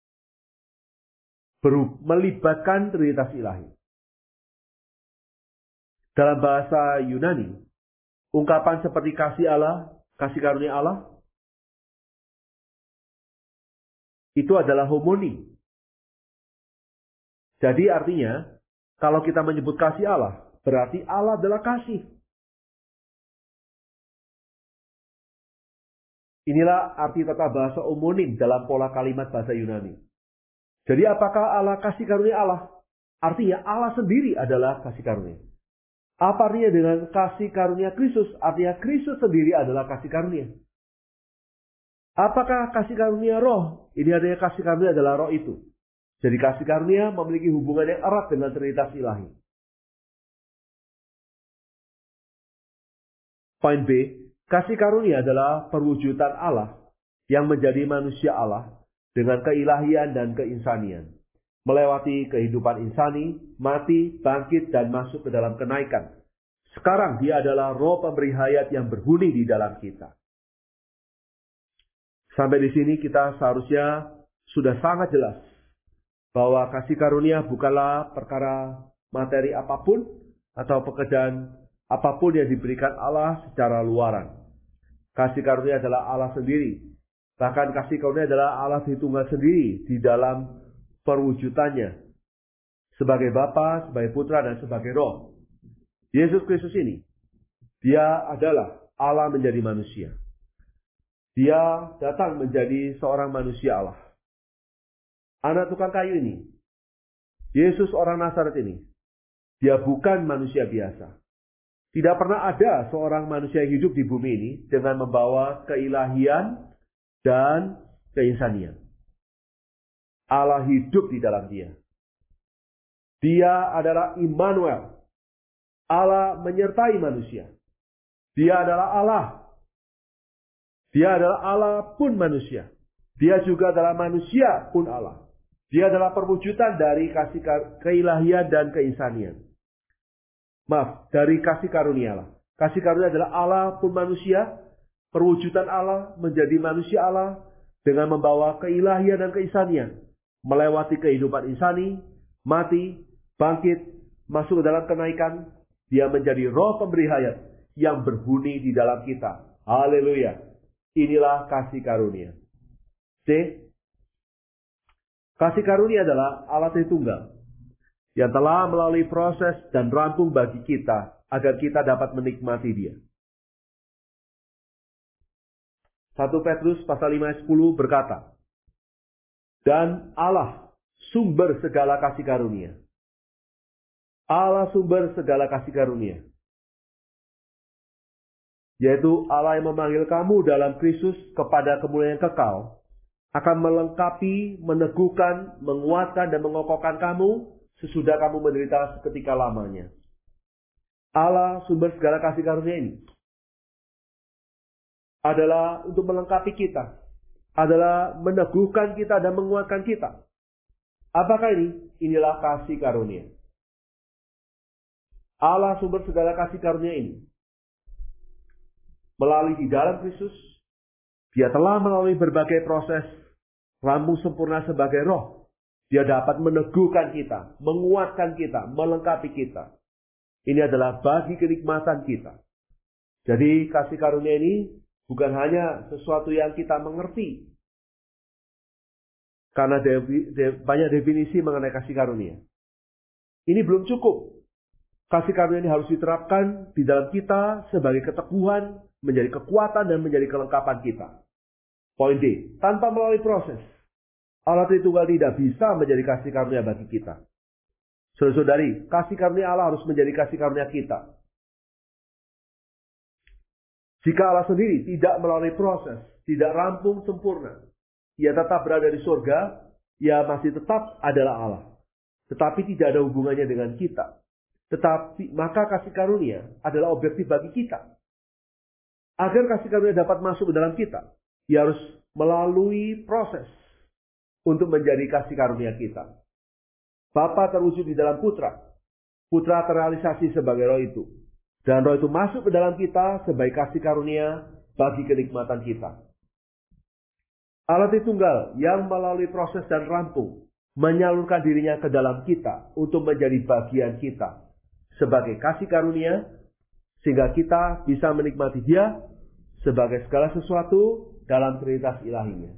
Speaker 1: melibatkan Trinitas Ilahi. Dalam bahasa Yunani, ungkapan seperti kasih Allah, kasih karunia Allah, itu adalah homoni. Jadi artinya, kalau kita menyebut kasih Allah, berarti Allah adalah kasih. Inilah arti tata bahasa homonim dalam pola kalimat bahasa Yunani. Jadi apakah Allah kasih karunia Allah? Artinya Allah sendiri adalah kasih karunia. Apa artinya dengan kasih karunia Kristus? Artinya Kristus sendiri adalah kasih karunia. Apakah kasih karunia roh? Ini artinya kasih karunia adalah roh itu. Jadi kasih karunia memiliki hubungan yang erat dengan Trinitas Ilahi. Poin B, kasih karunia adalah perwujudan Allah yang menjadi manusia Allah dengan keilahian dan keinsanian. Melewati kehidupan insani, mati, bangkit, dan masuk ke dalam kenaikan. Sekarang dia adalah roh pemberi hayat yang berhuni di dalam kita. Sampai di sini kita seharusnya sudah sangat jelas bahwa kasih karunia bukanlah perkara materi apapun atau pekerjaan apapun yang diberikan Allah secara luaran. Kasih karunia adalah Allah sendiri. Bahkan kasih karunia adalah Allah Tritunggal sendiri di dalam perwujudannya. Sebagai Bapa, sebagai Putra, dan sebagai Roh. Yesus Kristus ini, dia adalah Allah menjadi manusia. Dia datang menjadi seorang manusia Allah. Anak tukang kayu ini, Yesus orang Nazaret ini, dia bukan manusia biasa. Tidak pernah ada seorang manusia yang hidup di bumi ini dengan membawa keilahian dan keinsanian. Allah hidup di dalam dia. Dia adalah Immanuel. Allah menyertai manusia. Dia adalah Allah. Dia adalah Allah pun manusia. Dia juga adalah manusia pun Allah. Dia adalah perwujudan dari kasih keilahian dan keinsanian. Maaf, dari kasih karunia Allah. Kasih karunia adalah Allah pun manusia, perwujudan Allah menjadi manusia Allah dengan membawa keilahian dan keinsanian, melewati kehidupan insani, mati, bangkit, masuk ke dalam kenaikan. Dia menjadi roh pemberi hayat yang berhuni di dalam kita. Haleluya. Inilah kasih karunia. C. Kasih karunia adalah Allah Tritunggal yang telah melalui proses dan rampung bagi kita agar kita dapat menikmati dia. satu Petrus pasal lima ayat sepuluh berkata, dan Allah sumber segala kasih karunia. Allah sumber segala kasih karunia. Yaitu Allah yang memanggil kamu dalam Kristus kepada kemuliaan kekal, akan melengkapi, meneguhkan, menguatkan, dan mengokohkan kamu sesudah kamu menderita seketika lamanya. Allah sumber segala kasih karunia ini adalah untuk melengkapi kita, adalah meneguhkan kita dan menguatkan kita. Apakah ini? Inilah kasih karunia. Allah sumber segala kasih karunia ini melalui di dalam Kristus, dia telah melalui berbagai proses rampung sempurna sebagai roh. Dia dapat meneguhkan kita, menguatkan kita, melengkapi kita. Ini adalah bagi kenikmatan kita. Jadi kasih karunia ini bukan hanya sesuatu yang kita mengerti. Karena de, de, banyak definisi mengenai kasih karunia. Ini belum cukup. Kasih karunia ini harus diterapkan di dalam kita sebagai keteguhan, menjadi kekuatan, dan menjadi kelengkapan kita. Poin D. Tanpa melalui proses, Allah Tritunggal tidak bisa menjadi kasih karunia bagi kita. Saudara-saudari, kasih karunia Allah harus menjadi kasih karunia kita. Jika Allah sendiri tidak melalui proses, tidak rampung sempurna, ia tetap berada di surga, ia masih tetap adalah Allah. Tetapi tidak ada hubungannya dengan kita. Tetapi maka kasih karunia adalah objektif bagi kita. Agar kasih karunia dapat masuk ke dalam kita, ia harus melalui proses untuk menjadi kasih karunia kita. Bapa terwujud di dalam Putra. Putra terrealisasi sebagai roh itu. Dan roh itu masuk ke dalam kita sebagai kasih karunia bagi kenikmatan kita. Allah Tritunggal yang melalui proses dan rampung menyalurkan dirinya ke dalam kita untuk menjadi bagian kita sebagai kasih karunia, sehingga kita bisa menikmati dia sebagai segala sesuatu dalam Trinitas ilahinya.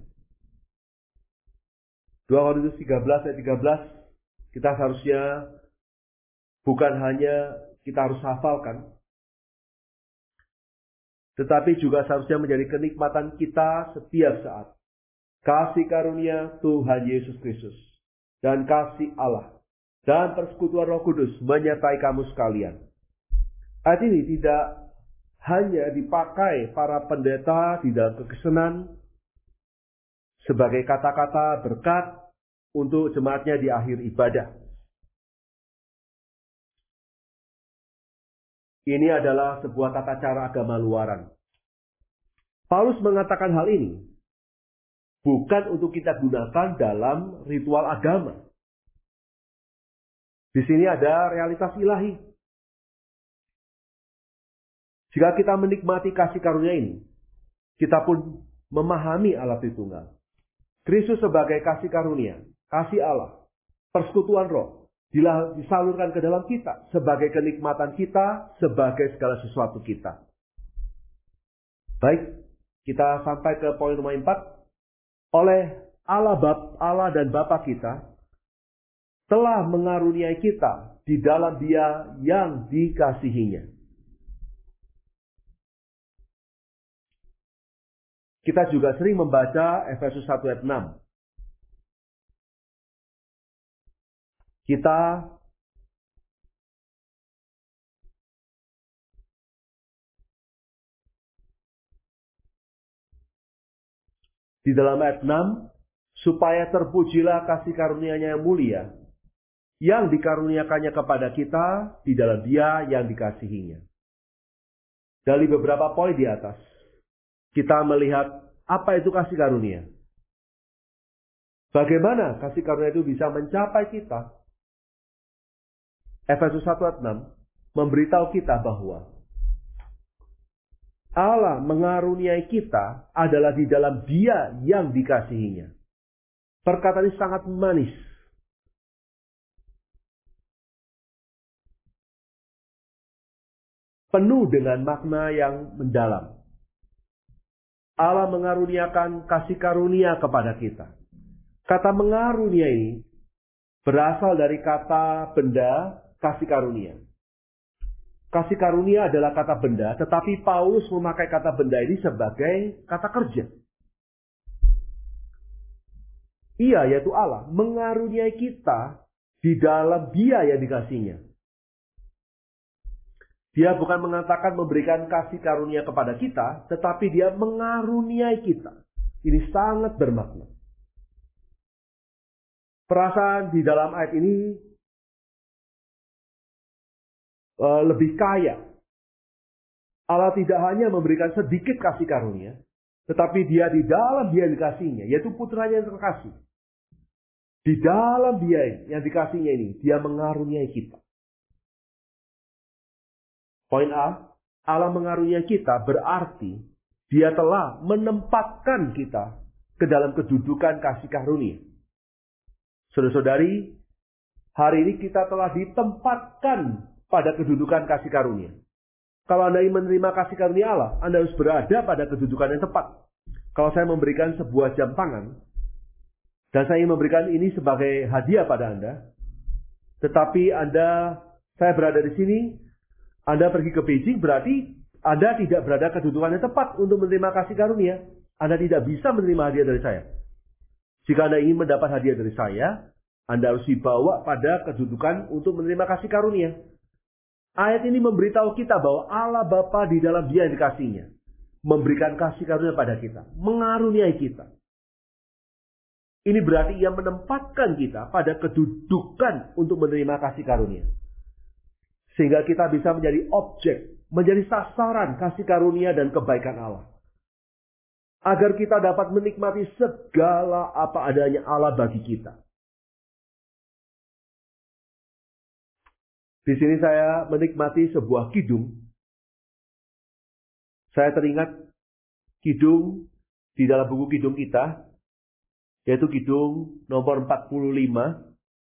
Speaker 1: dua Korintus tiga belas ayat tiga belas, kita seharusnya bukan hanya kita harus hafalkan, tetapi juga seharusnya menjadi kenikmatan kita setiap saat. Kasih karunia Tuhan Yesus Kristus dan kasih Allah dan persekutuan Roh Kudus menyertai kamu sekalian. Ayat ini tidak hanya dipakai para pendeta di dalam kekesenan sebagai kata-kata berkat untuk jemaatnya di akhir ibadah. Ini adalah sebuah tata cara agama luaran. Paulus mengatakan hal ini bukan untuk kita gunakan dalam ritual agama. Di sini ada realitas ilahi. Jika kita menikmati kasih karunia ini, kita pun memahami Allah Tritunggal. Kristus sebagai kasih karunia, kasih Allah, persekutuan Roh, disalurkan ke dalam kita sebagai kenikmatan kita, sebagai segala sesuatu kita. Baik, kita sampai ke poin nomor empat. Oleh Allah Bapa, Allah dan Bapa kita telah mengaruniai kita di dalam Dia yang dikasihinya. Kita juga sering membaca Efesus satu ayat enam. Kita di dalam ayat enam, supaya terpujilah kasih karunia-Nya yang mulia, yang dikaruniakannya kepada kita di dalam Dia yang dikasihinya. Dari beberapa poin di atas, kita melihat apa itu kasih karunia. Bagaimana kasih karunia itu bisa mencapai kita? Efesus satu ayat enam memberitahu kita bahwa Allah mengaruniai kita adalah di dalam Dia yang dikasihinya. Perkataan ini sangat manis. Penuh dengan makna yang mendalam. Allah mengaruniakan kasih karunia kepada kita. Kata mengaruniai berasal dari kata benda kasih karunia. Kasih karunia adalah kata benda, tetapi Paulus memakai kata benda ini sebagai kata kerja. Ia, yaitu Allah, mengaruniai kita di dalam Dia yang dikasihinya. Dia bukan mengatakan memberikan kasih karunia kepada kita, tetapi Dia mengaruniai kita. Ini sangat bermakna. Perasaan di dalam ayat ini uh, lebih kaya. Allah tidak hanya memberikan sedikit kasih karunia, tetapi Dia di dalam Dia yang dikasihnya, yaitu putranya yang terkasih. Di dalam Dia yang dikasihnya ini, Dia mengaruniai kita. Poin A, Allah mengaruniai kita berarti Dia telah menempatkan kita ke dalam kedudukan kasih karunia. Saudara-saudari, hari ini kita telah ditempatkan pada kedudukan kasih karunia. Kalau Anda ingin menerima kasih karunia Allah, Anda harus berada pada kedudukan yang tepat. Kalau saya memberikan sebuah jam tangan, dan saya ingin memberikan ini sebagai hadiah pada Anda, tetapi Anda, saya berada di sini, Anda pergi ke Beijing, berarti Anda tidak berada kedudukan yang tepat untuk menerima kasih karunia. Anda tidak bisa menerima hadiah dari saya. Jika Anda ingin mendapat hadiah dari saya, Anda harus dibawa pada kedudukan untuk menerima kasih karunia. Ayat ini memberitahu kita bahwa Allah Bapa di dalam Dia yang dikasihinya memberikan kasih karunia pada kita, mengaruniai kita. Ini berarti Ia menempatkan kita pada kedudukan untuk menerima kasih karunia. Sehingga kita bisa menjadi objek, menjadi sasaran kasih karunia dan kebaikan Allah. Agar kita dapat menikmati segala apa adanya Allah bagi kita. Di sini saya menikmati sebuah kidung. Saya teringat kidung di dalam buku kidung kita, yaitu kidung nomor empat puluh lima.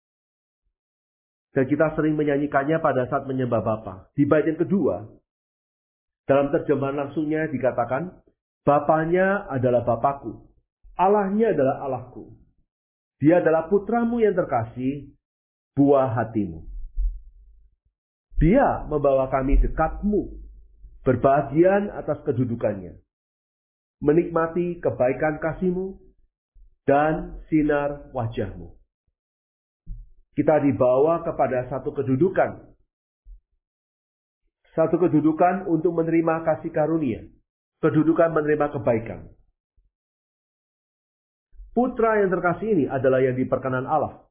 Speaker 1: Dan kita sering menyanyikannya pada saat menyembah Bapa. Di bait yang kedua, dalam terjemahan langsungnya dikatakan, Bapanya adalah Bapakku, Allahnya adalah Allahku. Dia adalah putramu yang terkasih, buah hatimu. Dia membawa kami dekatmu, berbahagia atas kedudukannya, menikmati kebaikan kasih-Mu dan sinar wajah-Mu. Kita dibawa kepada satu kedudukan, satu kedudukan untuk menerima kasih karunia, kedudukan menerima kebaikan. Putra yang terkasih ini adalah yang diperkenan Allah.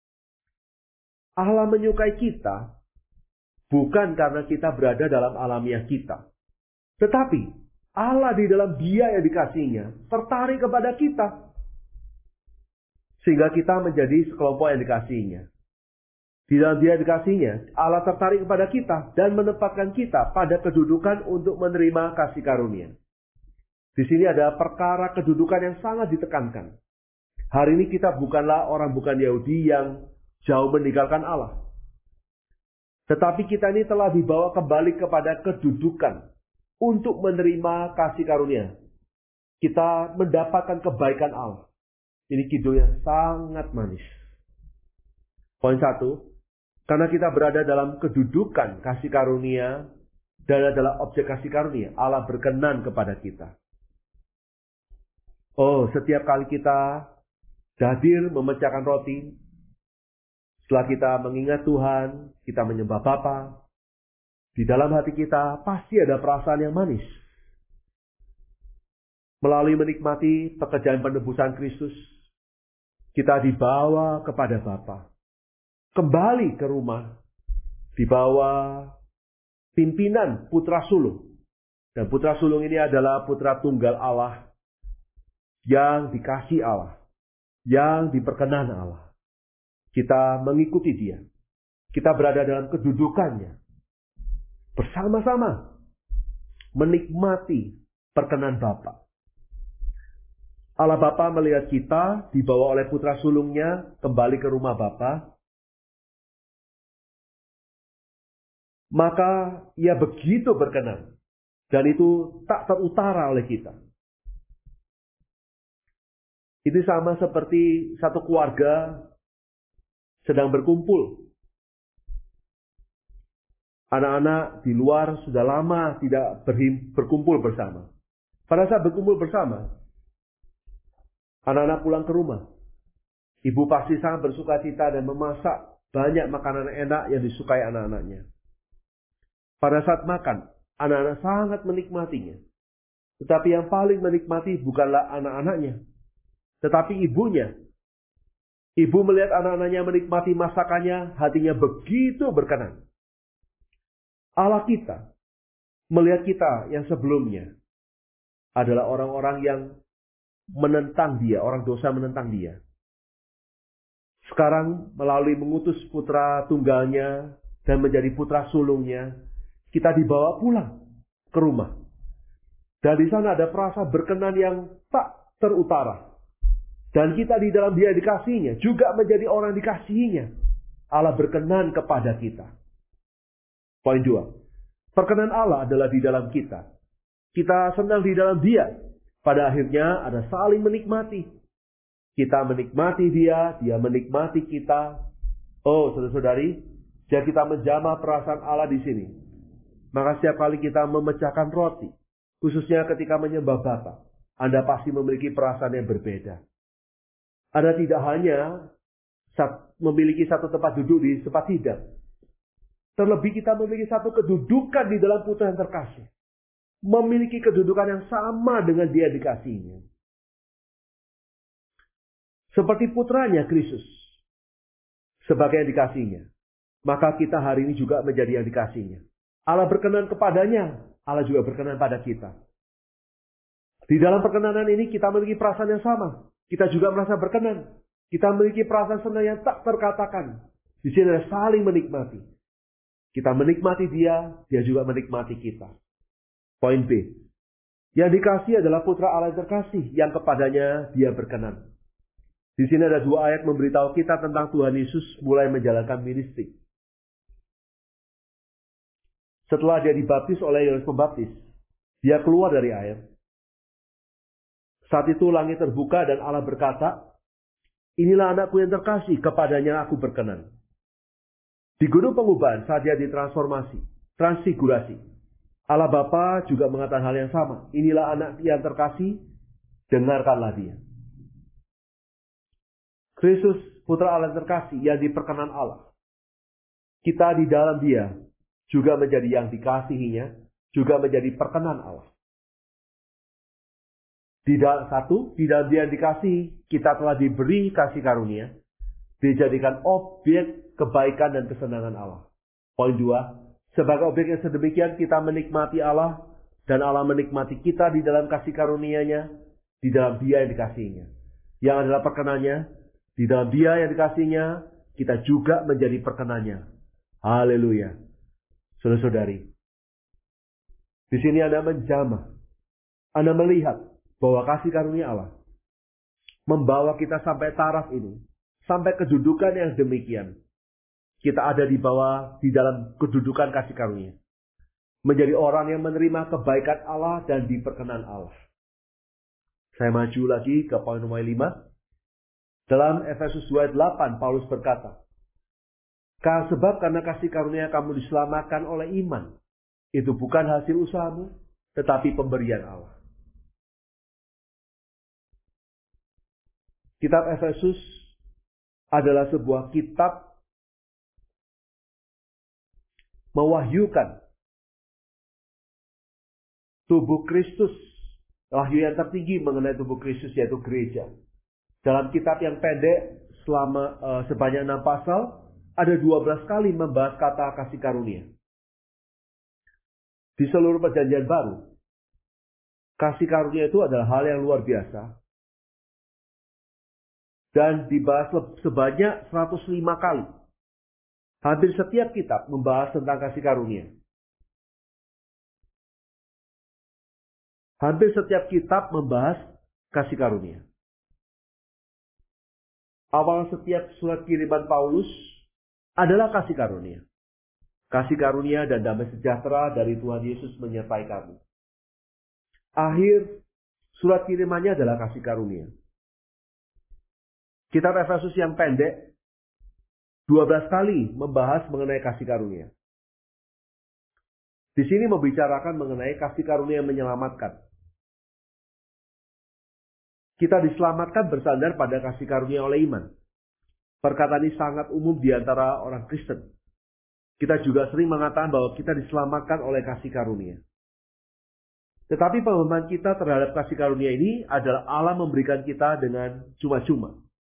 Speaker 1: Allah menyukai kita bukan karena kita berada dalam alamiah kita, tetapi Allah di dalam Dia yang dikasihinya tertarik kepada kita, sehingga kita menjadi sekelompok yang dikasihinya. Di dalam Dia dikasihinya, Allah tertarik kepada kita dan menempatkan kita pada kedudukan untuk menerima kasih karunia. Di sini ada perkara kedudukan yang sangat ditekankan. Hari ini kita bukanlah orang bukan Yahudi yang jauh meninggalkan Allah. Tetapi kita ini telah dibawa kembali kepada kedudukan untuk menerima kasih karunia. Kita mendapatkan kebaikan Allah. Ini kidung yang sangat manis. Poin satu. Karena kita berada dalam kedudukan kasih karunia dan adalah objek kasih karunia, Allah berkenan kepada kita. Oh, setiap kali kita hadir memecahkan roti, setelah kita mengingat Tuhan, kita menyembah Bapa, di dalam hati kita pasti ada perasaan yang manis. Melalui menikmati pekerjaan penebusan Kristus, kita dibawa kepada Bapa. Kembali ke rumah di bawah pimpinan putra sulung. Dan putra sulung ini adalah putra tunggal Allah yang dikasih Allah, yang diperkenan Allah. Kita mengikuti Dia. Kita berada dalam kedudukannya. Bersama-sama menikmati perkenan Bapa. Allah Bapa melihat kita dibawa oleh putra sulungnya kembali ke rumah Bapa. Maka Ia begitu berkenan. Dan itu tak terutara oleh kita. Itu sama seperti satu keluarga sedang berkumpul. Anak-anak di luar sudah lama tidak berhim, berkumpul bersama. Pada saat berkumpul bersama, anak-anak pulang ke rumah. Ibu pasti sangat bersukacita dan memasak banyak makanan enak yang disukai anak-anaknya. Pada saat makan, anak-anak sangat menikmatinya. Tetapi yang paling menikmati bukanlah anak-anaknya, tetapi ibunya. Ibu melihat anak-anaknya menikmati masakannya, hatinya begitu berkenan. Allah kita melihat kita yang sebelumnya adalah orang-orang yang menentang Dia, orang dosa menentang Dia. Sekarang melalui mengutus putra tunggalnya dan menjadi putra sulungnya, kita dibawa pulang ke rumah. Dan di sana ada perasa berkenan yang tak terutara. Dan kita di dalam Dia dikasihinya juga menjadi orang dikasihinya. Allah berkenan kepada kita. Poin dua. Perkenan Allah adalah di dalam kita. Kita senang di dalam Dia. Pada akhirnya ada saling menikmati. Kita menikmati Dia, Dia menikmati kita. Oh, saudara-saudari, jika kita menjamah perasaan Allah di sini, maka setiap kali kita memecahkan roti, khususnya ketika menyembah Bapa, Anda pasti memiliki perasaan yang berbeda. Anda tidak hanya memiliki satu tempat duduk di tempat hidup. Terlebih kita memiliki satu kedudukan di dalam putra yang terkasih. Memiliki kedudukan yang sama dengan Dia dikasihinya. Seperti putranya Kristus. Sebagai yang dikasihinya. Maka kita hari ini juga menjadi yang dikasihinya. Allah berkenan kepadanya, Allah juga berkenan pada kita. Di dalam perkenanan ini kita memiliki perasaan yang sama. Kita juga merasa berkenan. Kita memiliki perasaan senang yang tak terkatakan. Di sini ada saling menikmati. Kita menikmati Dia, Dia juga menikmati kita. Poin B. Yang dikasih adalah putra Allah yang terkasih, yang kepadanya Dia berkenan. Di sini ada dua ayat memberitahu kita tentang Tuhan Yesus mulai menjalankan ministry. Setelah Dia dibaptis oleh Yohanes Pembaptis, Dia keluar dari air. Saat itu langit terbuka dan Allah berkata, "Inilah anakku yang terkasih, kepadanya aku berkenan." Di Gunung Pengubahan saat Dia ditransformasi, transfigurasi, Allah Bapa juga mengatakan hal yang sama. Inilah anak yang terkasih, dengarkanlah dia. Kristus, putra Allah yang terkasih, yang diperkenan Allah. Kita di dalam dia juga menjadi yang dikasihinya, juga menjadi perkenan Allah. Di dalam satu, di dalam dia yang dikasihi, kita telah diberi kasih karunia, dijadikan objek kebaikan dan kesenangan Allah. Poin dua, sebagai objek yang sedemikian kita menikmati Allah, dan Allah menikmati kita di dalam kasih karunia-Nya, di dalam dia yang dikasihinya. Yang adalah perkenannya, di dalam dia yang dikasihinya, kita juga menjadi perkenannya. Haleluya. Saudara-saudari, di sini Anda menjamah, Anda melihat bahwa kasih karunia Allah membawa kita sampai taraf ini, sampai kedudukan yang demikian. Kita ada di bawah, di dalam kedudukan kasih karunia. Menjadi orang yang menerima kebaikan Allah dan diperkenan Allah. Saya maju lagi ke poin nomor lima. Dalam Efesus dua ayat delapan, Paulus berkata, sebab karena kasih karunia kamu diselamatkan oleh iman. Itu bukan hasil usahamu, tetapi pemberian Allah. Kitab Efesus adalah sebuah kitab mewahyukan tubuh Kristus. Wahyu yang tertinggi mengenai tubuh Kristus yaitu gereja. Dalam kitab yang pendek selama uh, sebanyak enam pasal, ada dua belas kali membahas kata kasih karunia. Di seluruh perjanjian baru, kasih karunia itu adalah hal yang luar biasa. Dan dibahas sebanyak seratus lima kali. Hampir setiap kitab membahas tentang kasih karunia. Hampir setiap kitab membahas kasih karunia. Awal setiap surat kiriman Paulus adalah kasih karunia. Kasih karunia dan damai sejahtera dari Tuhan Yesus menyertai kamu. Akhir surat kirimannya adalah kasih karunia. Kitab Efesus yang pendek dua belas kali membahas mengenai kasih karunia. Di sini membicarakan mengenai kasih karunia yang menyelamatkan. Kita diselamatkan bersandar pada kasih karunia oleh iman. Perkataan ini sangat umum di antara orang Kristen. Kita juga sering mengatakan bahwa kita diselamatkan oleh kasih karunia. Tetapi pemahaman kita terhadap kasih karunia ini adalah Allah memberikan kita dengan cuma-cuma.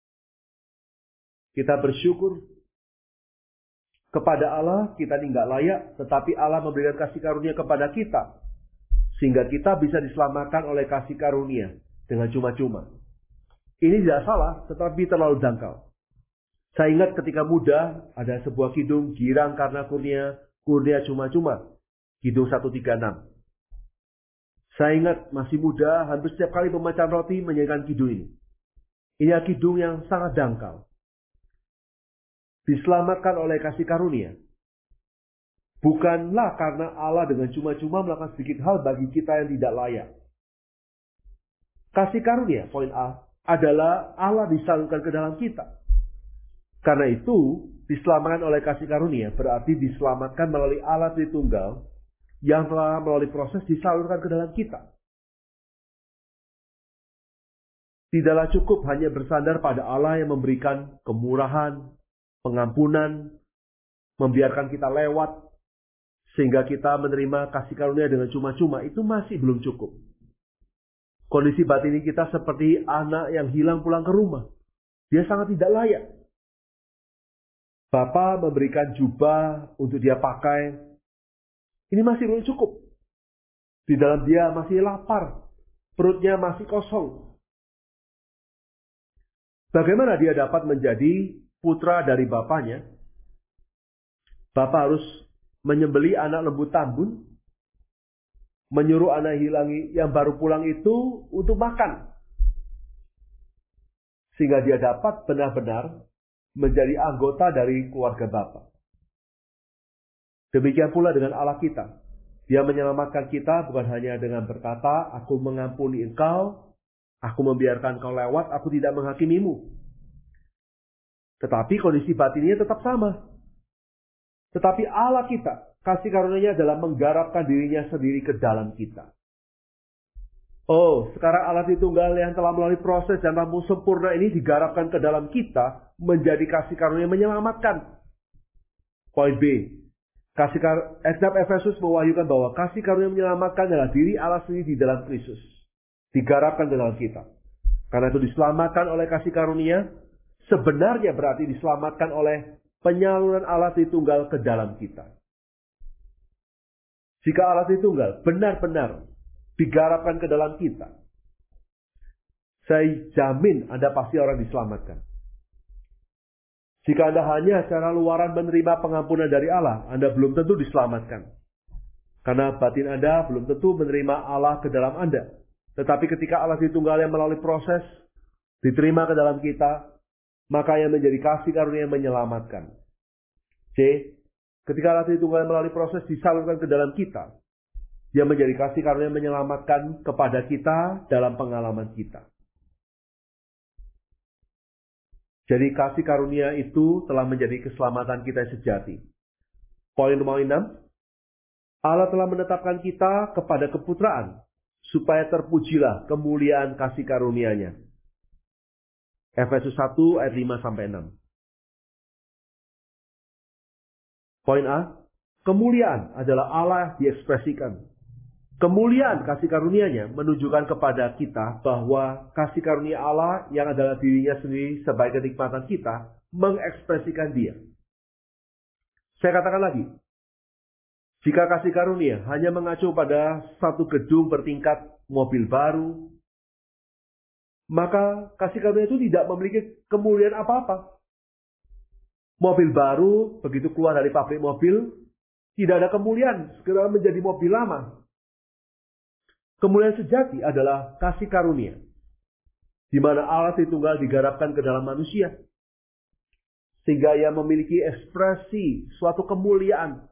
Speaker 1: Kita bersyukur kepada Allah, kita tidak layak, tetapi Allah memberikan kasih karunia kepada kita. Sehingga kita bisa diselamatkan oleh kasih karunia dengan cuma-cuma. Ini tidak salah, tetapi terlalu dangkal. Saya ingat ketika muda, ada sebuah kidung, girang karena kurnia, kurnia cuma-cuma. Kidung seratus tiga puluh enam. Saya ingat masih muda, hampir setiap kali pembacaan roti menyanyikan kidung ini. Ini adalah kidung yang sangat dangkal. Diselamatkan oleh kasih karunia. Bukanlah karena Allah dengan cuma-cuma melakukan sedikit hal bagi kita yang tidak layak. Kasih karunia, poin A, adalah Allah disalurkan ke dalam kita. Karena itu, diselamatkan oleh kasih karunia berarti diselamatkan melalui Allah Tritunggal yang telah melalui proses disalurkan ke dalam kita. Tidaklah cukup hanya bersandar pada Allah yang memberikan kemurahan, pengampunan, membiarkan kita lewat, sehingga kita menerima kasih karunia dengan cuma-cuma, itu masih belum cukup. Kondisi batin kita seperti anak yang hilang pulang ke rumah. Dia sangat tidak layak. Bapa memberikan jubah untuk dia pakai. Ini masih belum cukup. Di dalam dia masih lapar. Perutnya masih kosong. Bagaimana dia dapat menjadi putra dari bapaknya? Bapak harus menyembeli anak lembu tambun. Menyuruh anak hilangi yang baru pulang itu untuk makan. Sehingga dia dapat benar-benar menjadi anggota dari keluarga Bapa. Demikian pula dengan Allah kita. Dia menyelamatkan kita bukan hanya dengan berkata, aku mengampuni engkau, aku membiarkan engkau lewat, aku tidak menghakimimu. Tetapi kondisi batinnya tetap sama. Tetapi Allah kita kasih karunia-Nya adalah menggarapkan dirinya sendiri ke dalam kita. Oh, sekarang Allah Tritunggal yang telah melalui proses dan rampung sempurna ini digarapkan ke dalam kita menjadi kasih karunia menyelamatkan. Poin B. Kasih kar- Kitab Efesus mewahyukan bahwa kasih karunia menyelamatkan adalah diri Allah sendiri di dalam Kristus. Digarapkan ke dalam kita. Karena itu diselamatkan oleh kasih karunia, sebenarnya berarti diselamatkan oleh penyaluran Allah Tritunggal ke dalam kita. Jika Allah Tritunggal benar-benar digarapkan ke dalam kita, saya jamin Anda pasti orang diselamatkan. Jika Anda hanya secara luaran menerima pengampunan dari Allah, Anda belum tentu diselamatkan. Karena batin Anda belum tentu menerima Allah ke dalam Anda. Tetapi ketika Allah Tritunggal yang melalui proses diterima ke dalam kita, maka yang menjadi kasih karunia yang menyelamatkan. C. Ketika Allah Tritunggal yang melalui proses disalurkan ke dalam kita, Dia menjadi kasih karunia yang menyelamatkan kepada kita dalam pengalaman kita. Jadi kasih karunia itu telah menjadi keselamatan kita sejati. Poin nomor enam. Allah telah menetapkan kita kepada keputraan, supaya terpujilah kemuliaan kasih karunia-Nya. Efesus satu ayat lima sampai enam. Poin A. Kemuliaan adalah Allah diekspresikan. Kemuliaan kasih karunia-Nya menunjukkan kepada kita bahwa kasih karunia Allah yang adalah dirinya sendiri sebagai kenikmatan kita mengekspresikan Dia. Saya katakan lagi, jika kasih karunia hanya mengacu pada satu gedung bertingkat mobil baru, maka kasih karunia itu tidak memiliki kemuliaan apa-apa. Mobil baru begitu keluar dari pabrik mobil, tidak ada kemuliaan segera menjadi mobil lama. Kemuliaan sejati adalah kasih karunia, di mana Allah Tritunggal digarapkan ke dalam manusia, sehingga Ia memiliki ekspresi suatu kemuliaan.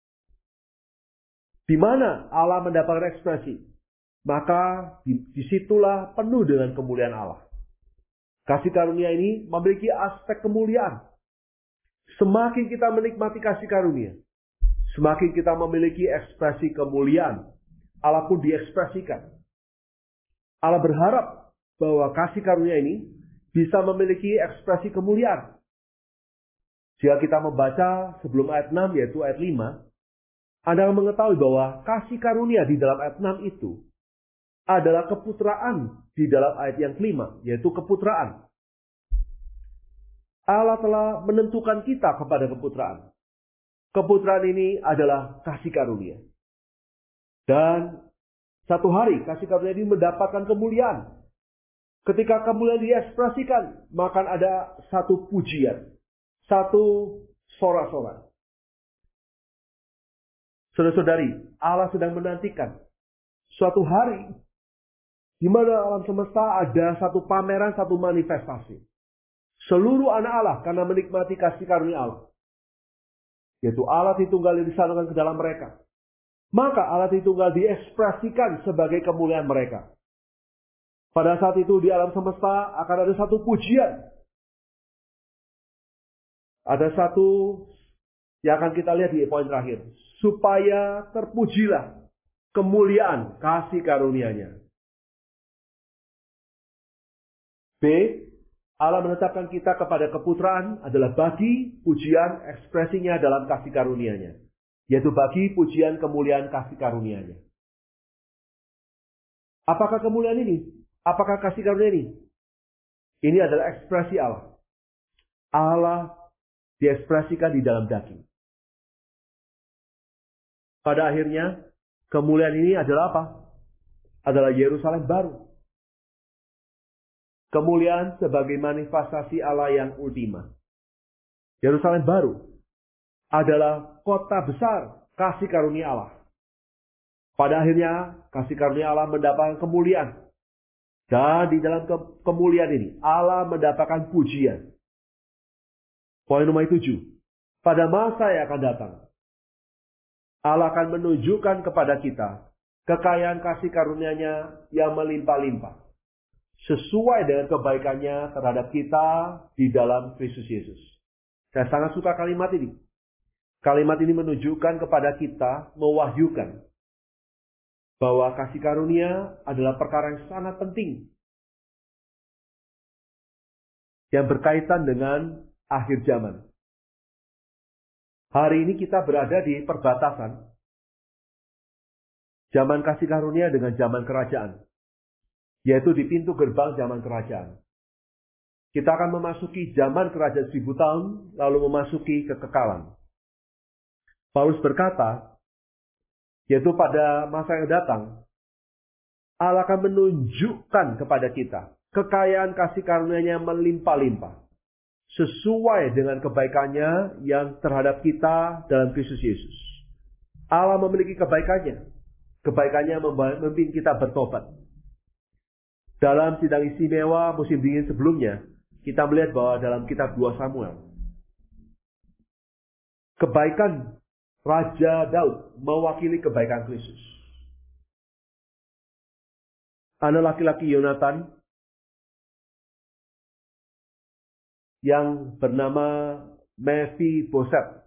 Speaker 1: Di mana Allah mendapatkan ekspresi, maka disitulah penuh dengan kemuliaan Allah. Kasih karunia ini memiliki aspek kemuliaan. Semakin kita menikmati kasih karunia, semakin kita memiliki ekspresi kemuliaan. Allah pun diekspresikan. Allah berharap bahwa kasih karunia ini bisa memiliki ekspresi kemuliaan. Jika kita membaca sebelum ayat enam yaitu ayat lima, Anda mengetahui bahwa kasih karunia di dalam ayat enam itu adalah keputraan di dalam ayat yang kelima, yaitu keputraan. Allah telah menentukan kita kepada keputraan. Keputraan ini adalah kasih karunia. Dan satu hari kasih karunia ini mendapatkan kemuliaan. Ketika kemuliaan diekspresikan, maka ada satu pujian, satu sorak-sorai. Saudara-saudari, Allah sedang menantikan suatu hari di mana alam semesta ada satu pameran, satu manifestasi. Seluruh anak Allah karena menikmati kasih karunia Allah, yaitu Allah Tritunggal yang disalurkan ke dalam mereka. Maka Allah Tritunggal diekspresikan sebagai kemuliaan mereka. Pada saat itu di alam semesta akan ada satu pujian. Ada satu yang akan kita lihat di poin terakhir. Supaya terpujilah kemuliaan kasih karunia-Nya. B. Allah menetapkan kita kepada keputraan adalah bagi pujian ekspresinya dalam kasih karunia-Nya. Yaitu bagi pujian kemuliaan kasih karunia-Nya. Apakah kemuliaan ini? Apakah kasih karunia ini? Ini adalah ekspresi Allah. Allah diekspresikan di dalam daging. Pada akhirnya, kemuliaan ini adalah apa? Adalah Yerusalem baru. Kemuliaan sebagai manifestasi Allah yang ultima. Yerusalem baru adalah kota besar kasih karunia Allah. Pada akhirnya, kasih karunia Allah mendapatkan kemuliaan. Dan di dalam ke- kemuliaan ini, Allah mendapatkan pujian. Poin nomor tujuh. Pada masa yang akan datang, Allah akan menunjukkan kepada kita kekayaan kasih karunia-Nya yang melimpah-limpah. Sesuai dengan kebaikannya terhadap kita di dalam Kristus Yesus. Saya sangat suka kalimat ini. Kalimat ini menunjukkan kepada kita, mewahyukan bahwa kasih karunia adalah perkara yang sangat penting yang berkaitan dengan akhir zaman. Hari ini kita berada di perbatasan zaman kasih karunia dengan zaman kerajaan, yaitu di pintu gerbang zaman kerajaan. Kita akan memasuki zaman kerajaan seribu tahun, lalu memasuki kekekalan. Paulus berkata, yaitu pada masa yang datang, Allah akan menunjukkan kepada kita kekayaan kasih karunia-Nya melimpah-limpah, sesuai dengan kebaikannya yang terhadap kita dalam Kristus Yesus. Allah memiliki kebaikannya. Kebaikannya memimpin kita bertobat. Dalam sidang istimewa musim dingin sebelumnya, kita melihat bahwa dalam kitab dua Samuel, kebaikan Raja Daud mewakili kebaikan Kristus. Anak laki-laki Yonatan yang bernama Mephiboset,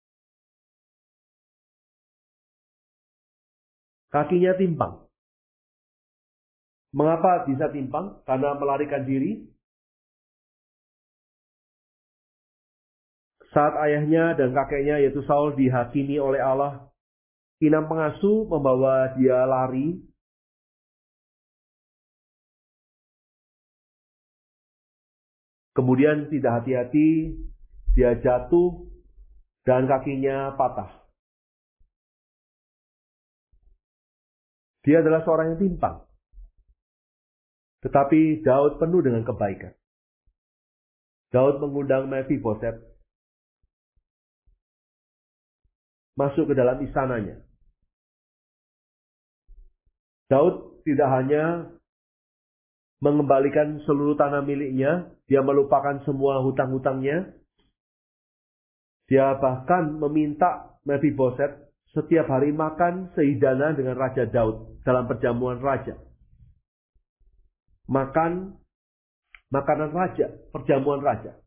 Speaker 1: kakinya timpang. Mengapa bisa timpang? Karena melarikan diri saat ayahnya dan kakeknya yaitu Saul dihakimi oleh Allah. Inang pengasuh membawa dia lari. Kemudian tidak hati-hati, dia jatuh dan kakinya patah. Dia adalah seorang yang timpang. Tetapi Daud penuh dengan kebaikan. Daud mengundang Mephiboset masuk ke dalam istananya. Daud tidak hanya mengembalikan seluruh tanah miliknya, dia melupakan semua hutang-hutangnya. Dia bahkan meminta Mephiboset setiap hari makan sehidangan dengan Raja Daud dalam perjamuan raja. Makan makanan raja, perjamuan raja.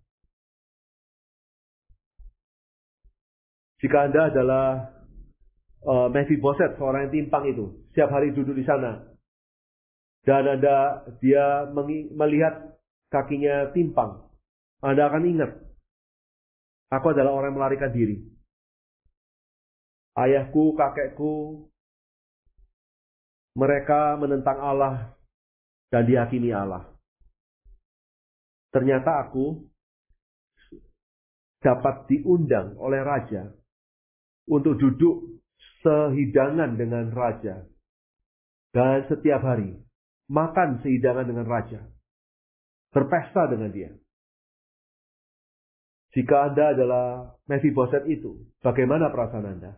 Speaker 1: Jika Anda adalah uh, Mephiboset, seorang yang timpang itu, setiap hari duduk di sana, dan Anda dia melihat kakinya timpang, Anda akan ingat, aku adalah orang yang melarikan diri. Ayahku, kakekku, mereka menentang Allah dan dihakimi Allah. Ternyata aku dapat diundang oleh raja untuk duduk sehidangan dengan raja. Dan setiap hari makan sehidangan dengan raja. Berpesta dengan dia. Jika Anda adalah Mephiboset itu, bagaimana perasaan Anda?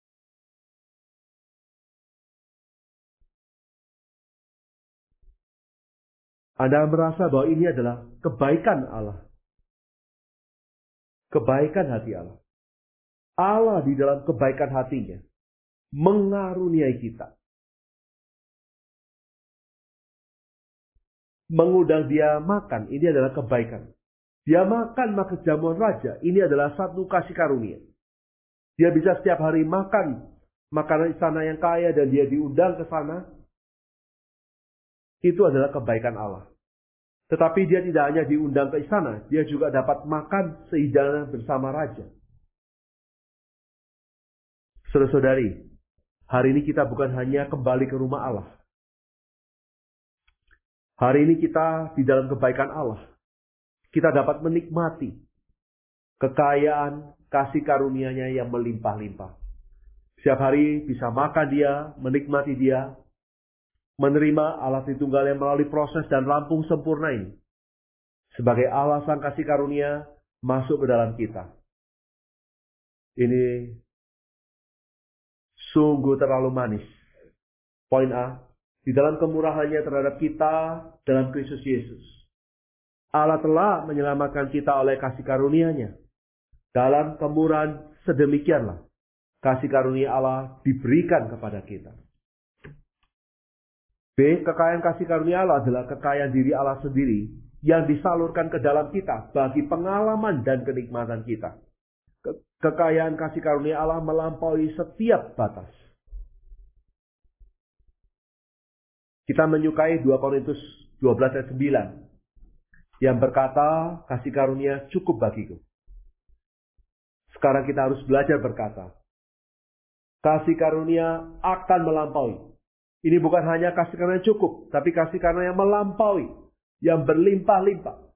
Speaker 1: Anda merasa bahwa ini adalah kebaikan Allah. Kebaikan hati Allah. Allah di dalam kebaikan hatinya mengaruniai kita. Mengundang dia makan, ini adalah kebaikan. Dia makan makan jamuan raja, ini adalah satu kasih karunia. Dia bisa setiap hari makan makanan istana yang kaya dan dia diundang ke sana. Itu adalah kebaikan Allah. Tetapi dia tidak hanya diundang ke istana, dia juga dapat makan sehidangan bersama raja. Saudara-saudari, hari ini kita bukan hanya kembali ke rumah Allah. Hari ini kita di dalam kebaikan Allah. Kita dapat menikmati kekayaan kasih karunia-Nya yang melimpah-limpah. Setiap hari bisa makan dia, menikmati dia, menerima Allah Tritunggal yang melalui proses dan rampung sempurna ini. Sebagai Allah Sang Kasih Karunia masuk ke dalam kita. Ini sungguh terlalu manis. Poin A, di dalam kemurahannya terhadap kita dalam Kristus Yesus. Allah telah menyelamatkan kita oleh kasih karunia-Nya. Dalam kemurahan sedemikianlah kasih karunia Allah diberikan kepada kita. B. Kekayaan kasih karunia Allah adalah kekayaan diri Allah sendiri yang disalurkan ke dalam kita bagi pengalaman dan kenikmatan kita. kekayaan kasih karunia Allah melampaui setiap batas. Kita menyukai dua Korintus dua belas ayat sembilan yang berkata, kasih karunia cukup bagiku. Sekarang kita harus belajar berkata, kasih karunia akan melampaui. Ini bukan hanya kasih karunia cukup, tapi kasih karunia yang melampaui, yang berlimpah-limpah.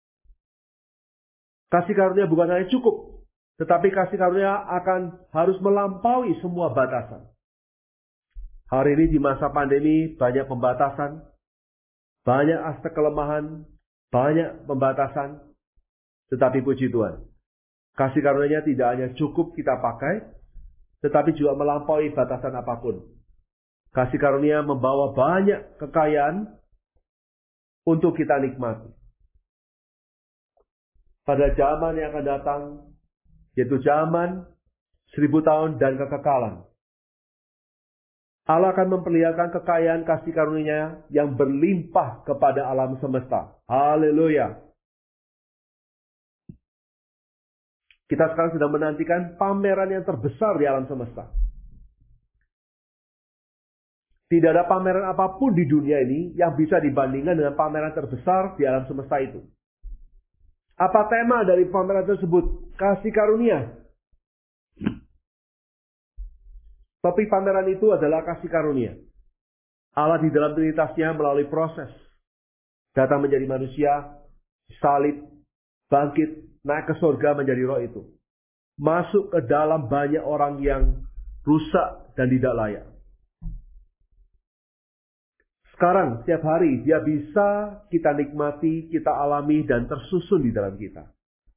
Speaker 1: Kasih karunia bukan hanya cukup, tetapi kasih karunia akan harus melampaui semua batasan. Hari ini di masa pandemi banyak pembatasan, banyak aspek kelemahan, banyak pembatasan. Tetapi puji Tuhan, kasih karunia-Nya tidak hanya cukup kita pakai, tetapi juga melampaui batasan apapun. Kasih karunia membawa banyak kekayaan untuk kita nikmati. Pada zaman yang akan datang, yaitu zaman seribu tahun dan kekekalan, Allah akan memperlihatkan kekayaan kasih karunia-Nya yang berlimpah kepada alam semesta. Haleluya. Kita sekarang sedang menantikan pameran yang terbesar di alam semesta. Tidak ada pameran apapun di dunia ini yang bisa dibandingkan dengan pameran terbesar di alam semesta itu. Apa tema dari pameran tersebut? Kasih karunia. Tapi pameran itu adalah kasih karunia. Allah di dalam trinitasnya melalui proses datang menjadi manusia, salib, bangkit, naik ke surga menjadi roh itu. Masuk ke dalam banyak orang yang rusak dan tidak layak. Sekarang, setiap hari, dia bisa kita nikmati, kita alami, dan tersusun di dalam kita.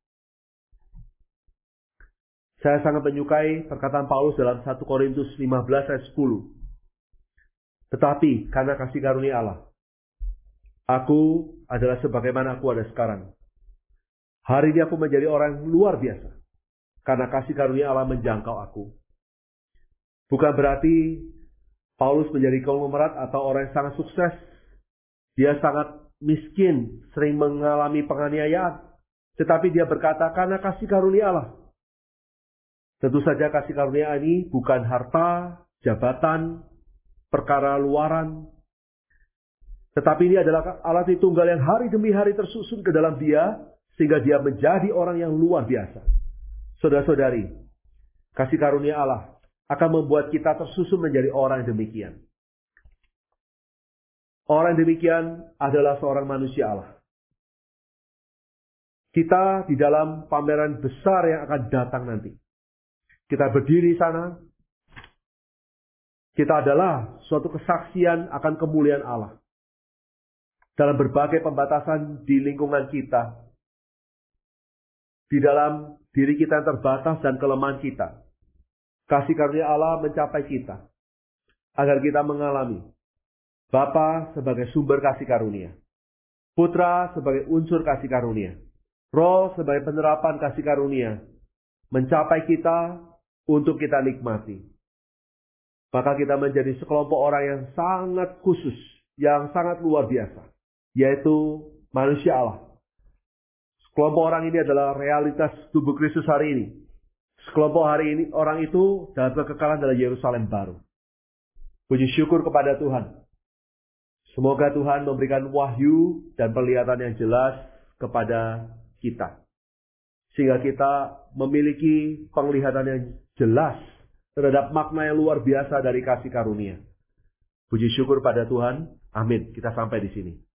Speaker 1: Saya sangat menyukai perkataan Paulus dalam satu Korintus lima belas ayat sepuluh. Tetapi, karena kasih karunia Allah, aku adalah sebagaimana aku ada sekarang. Hari ini aku menjadi orang yang luar biasa. Karena kasih karunia Allah menjangkau aku. Bukan berarti Paulus menjadi konglomerat atau orang yang sangat sukses. Dia sangat miskin, sering mengalami penganiayaan. Tetapi dia berkata, karena kasih karunia Allah. Tentu saja kasih karunia ini bukan harta, jabatan, perkara luaran. Tetapi ini adalah alat tunggal yang hari demi hari tersusun ke dalam dia, sehingga dia menjadi orang yang luar biasa. Saudara-saudari, kasih karunia Allah akan membuat kita tersusun menjadi orang yang demikian. Orang yang demikian adalah seorang manusia Allah. Kita di dalam pameran besar yang akan datang nanti. Kita berdiri sana. Kita adalah suatu kesaksian akan kemuliaan Allah. Dalam berbagai pembatasan di lingkungan kita. Di dalam diri kita yang terbatas dan kelemahan kita. Kasih karunia Allah mencapai kita. Agar kita mengalami Bapa sebagai sumber kasih karunia. Putra sebagai unsur kasih karunia. Roh sebagai penerapan kasih karunia. Mencapai kita untuk kita nikmati. Maka kita menjadi sekelompok orang yang sangat khusus. Yang sangat luar biasa. Yaitu manusia Allah. Sekelompok orang ini adalah realitas tubuh Kristus hari ini. Sekelompok hari ini orang itu dalam kekekalan adalah Yerusalem baru. Puji syukur kepada Tuhan. Semoga Tuhan memberikan wahyu dan penglihatan yang jelas kepada kita. Sehingga kita memiliki penglihatan yang jelas terhadap makna yang luar biasa dari kasih karunia. Puji syukur pada Tuhan. Amin. Kita sampai di sini.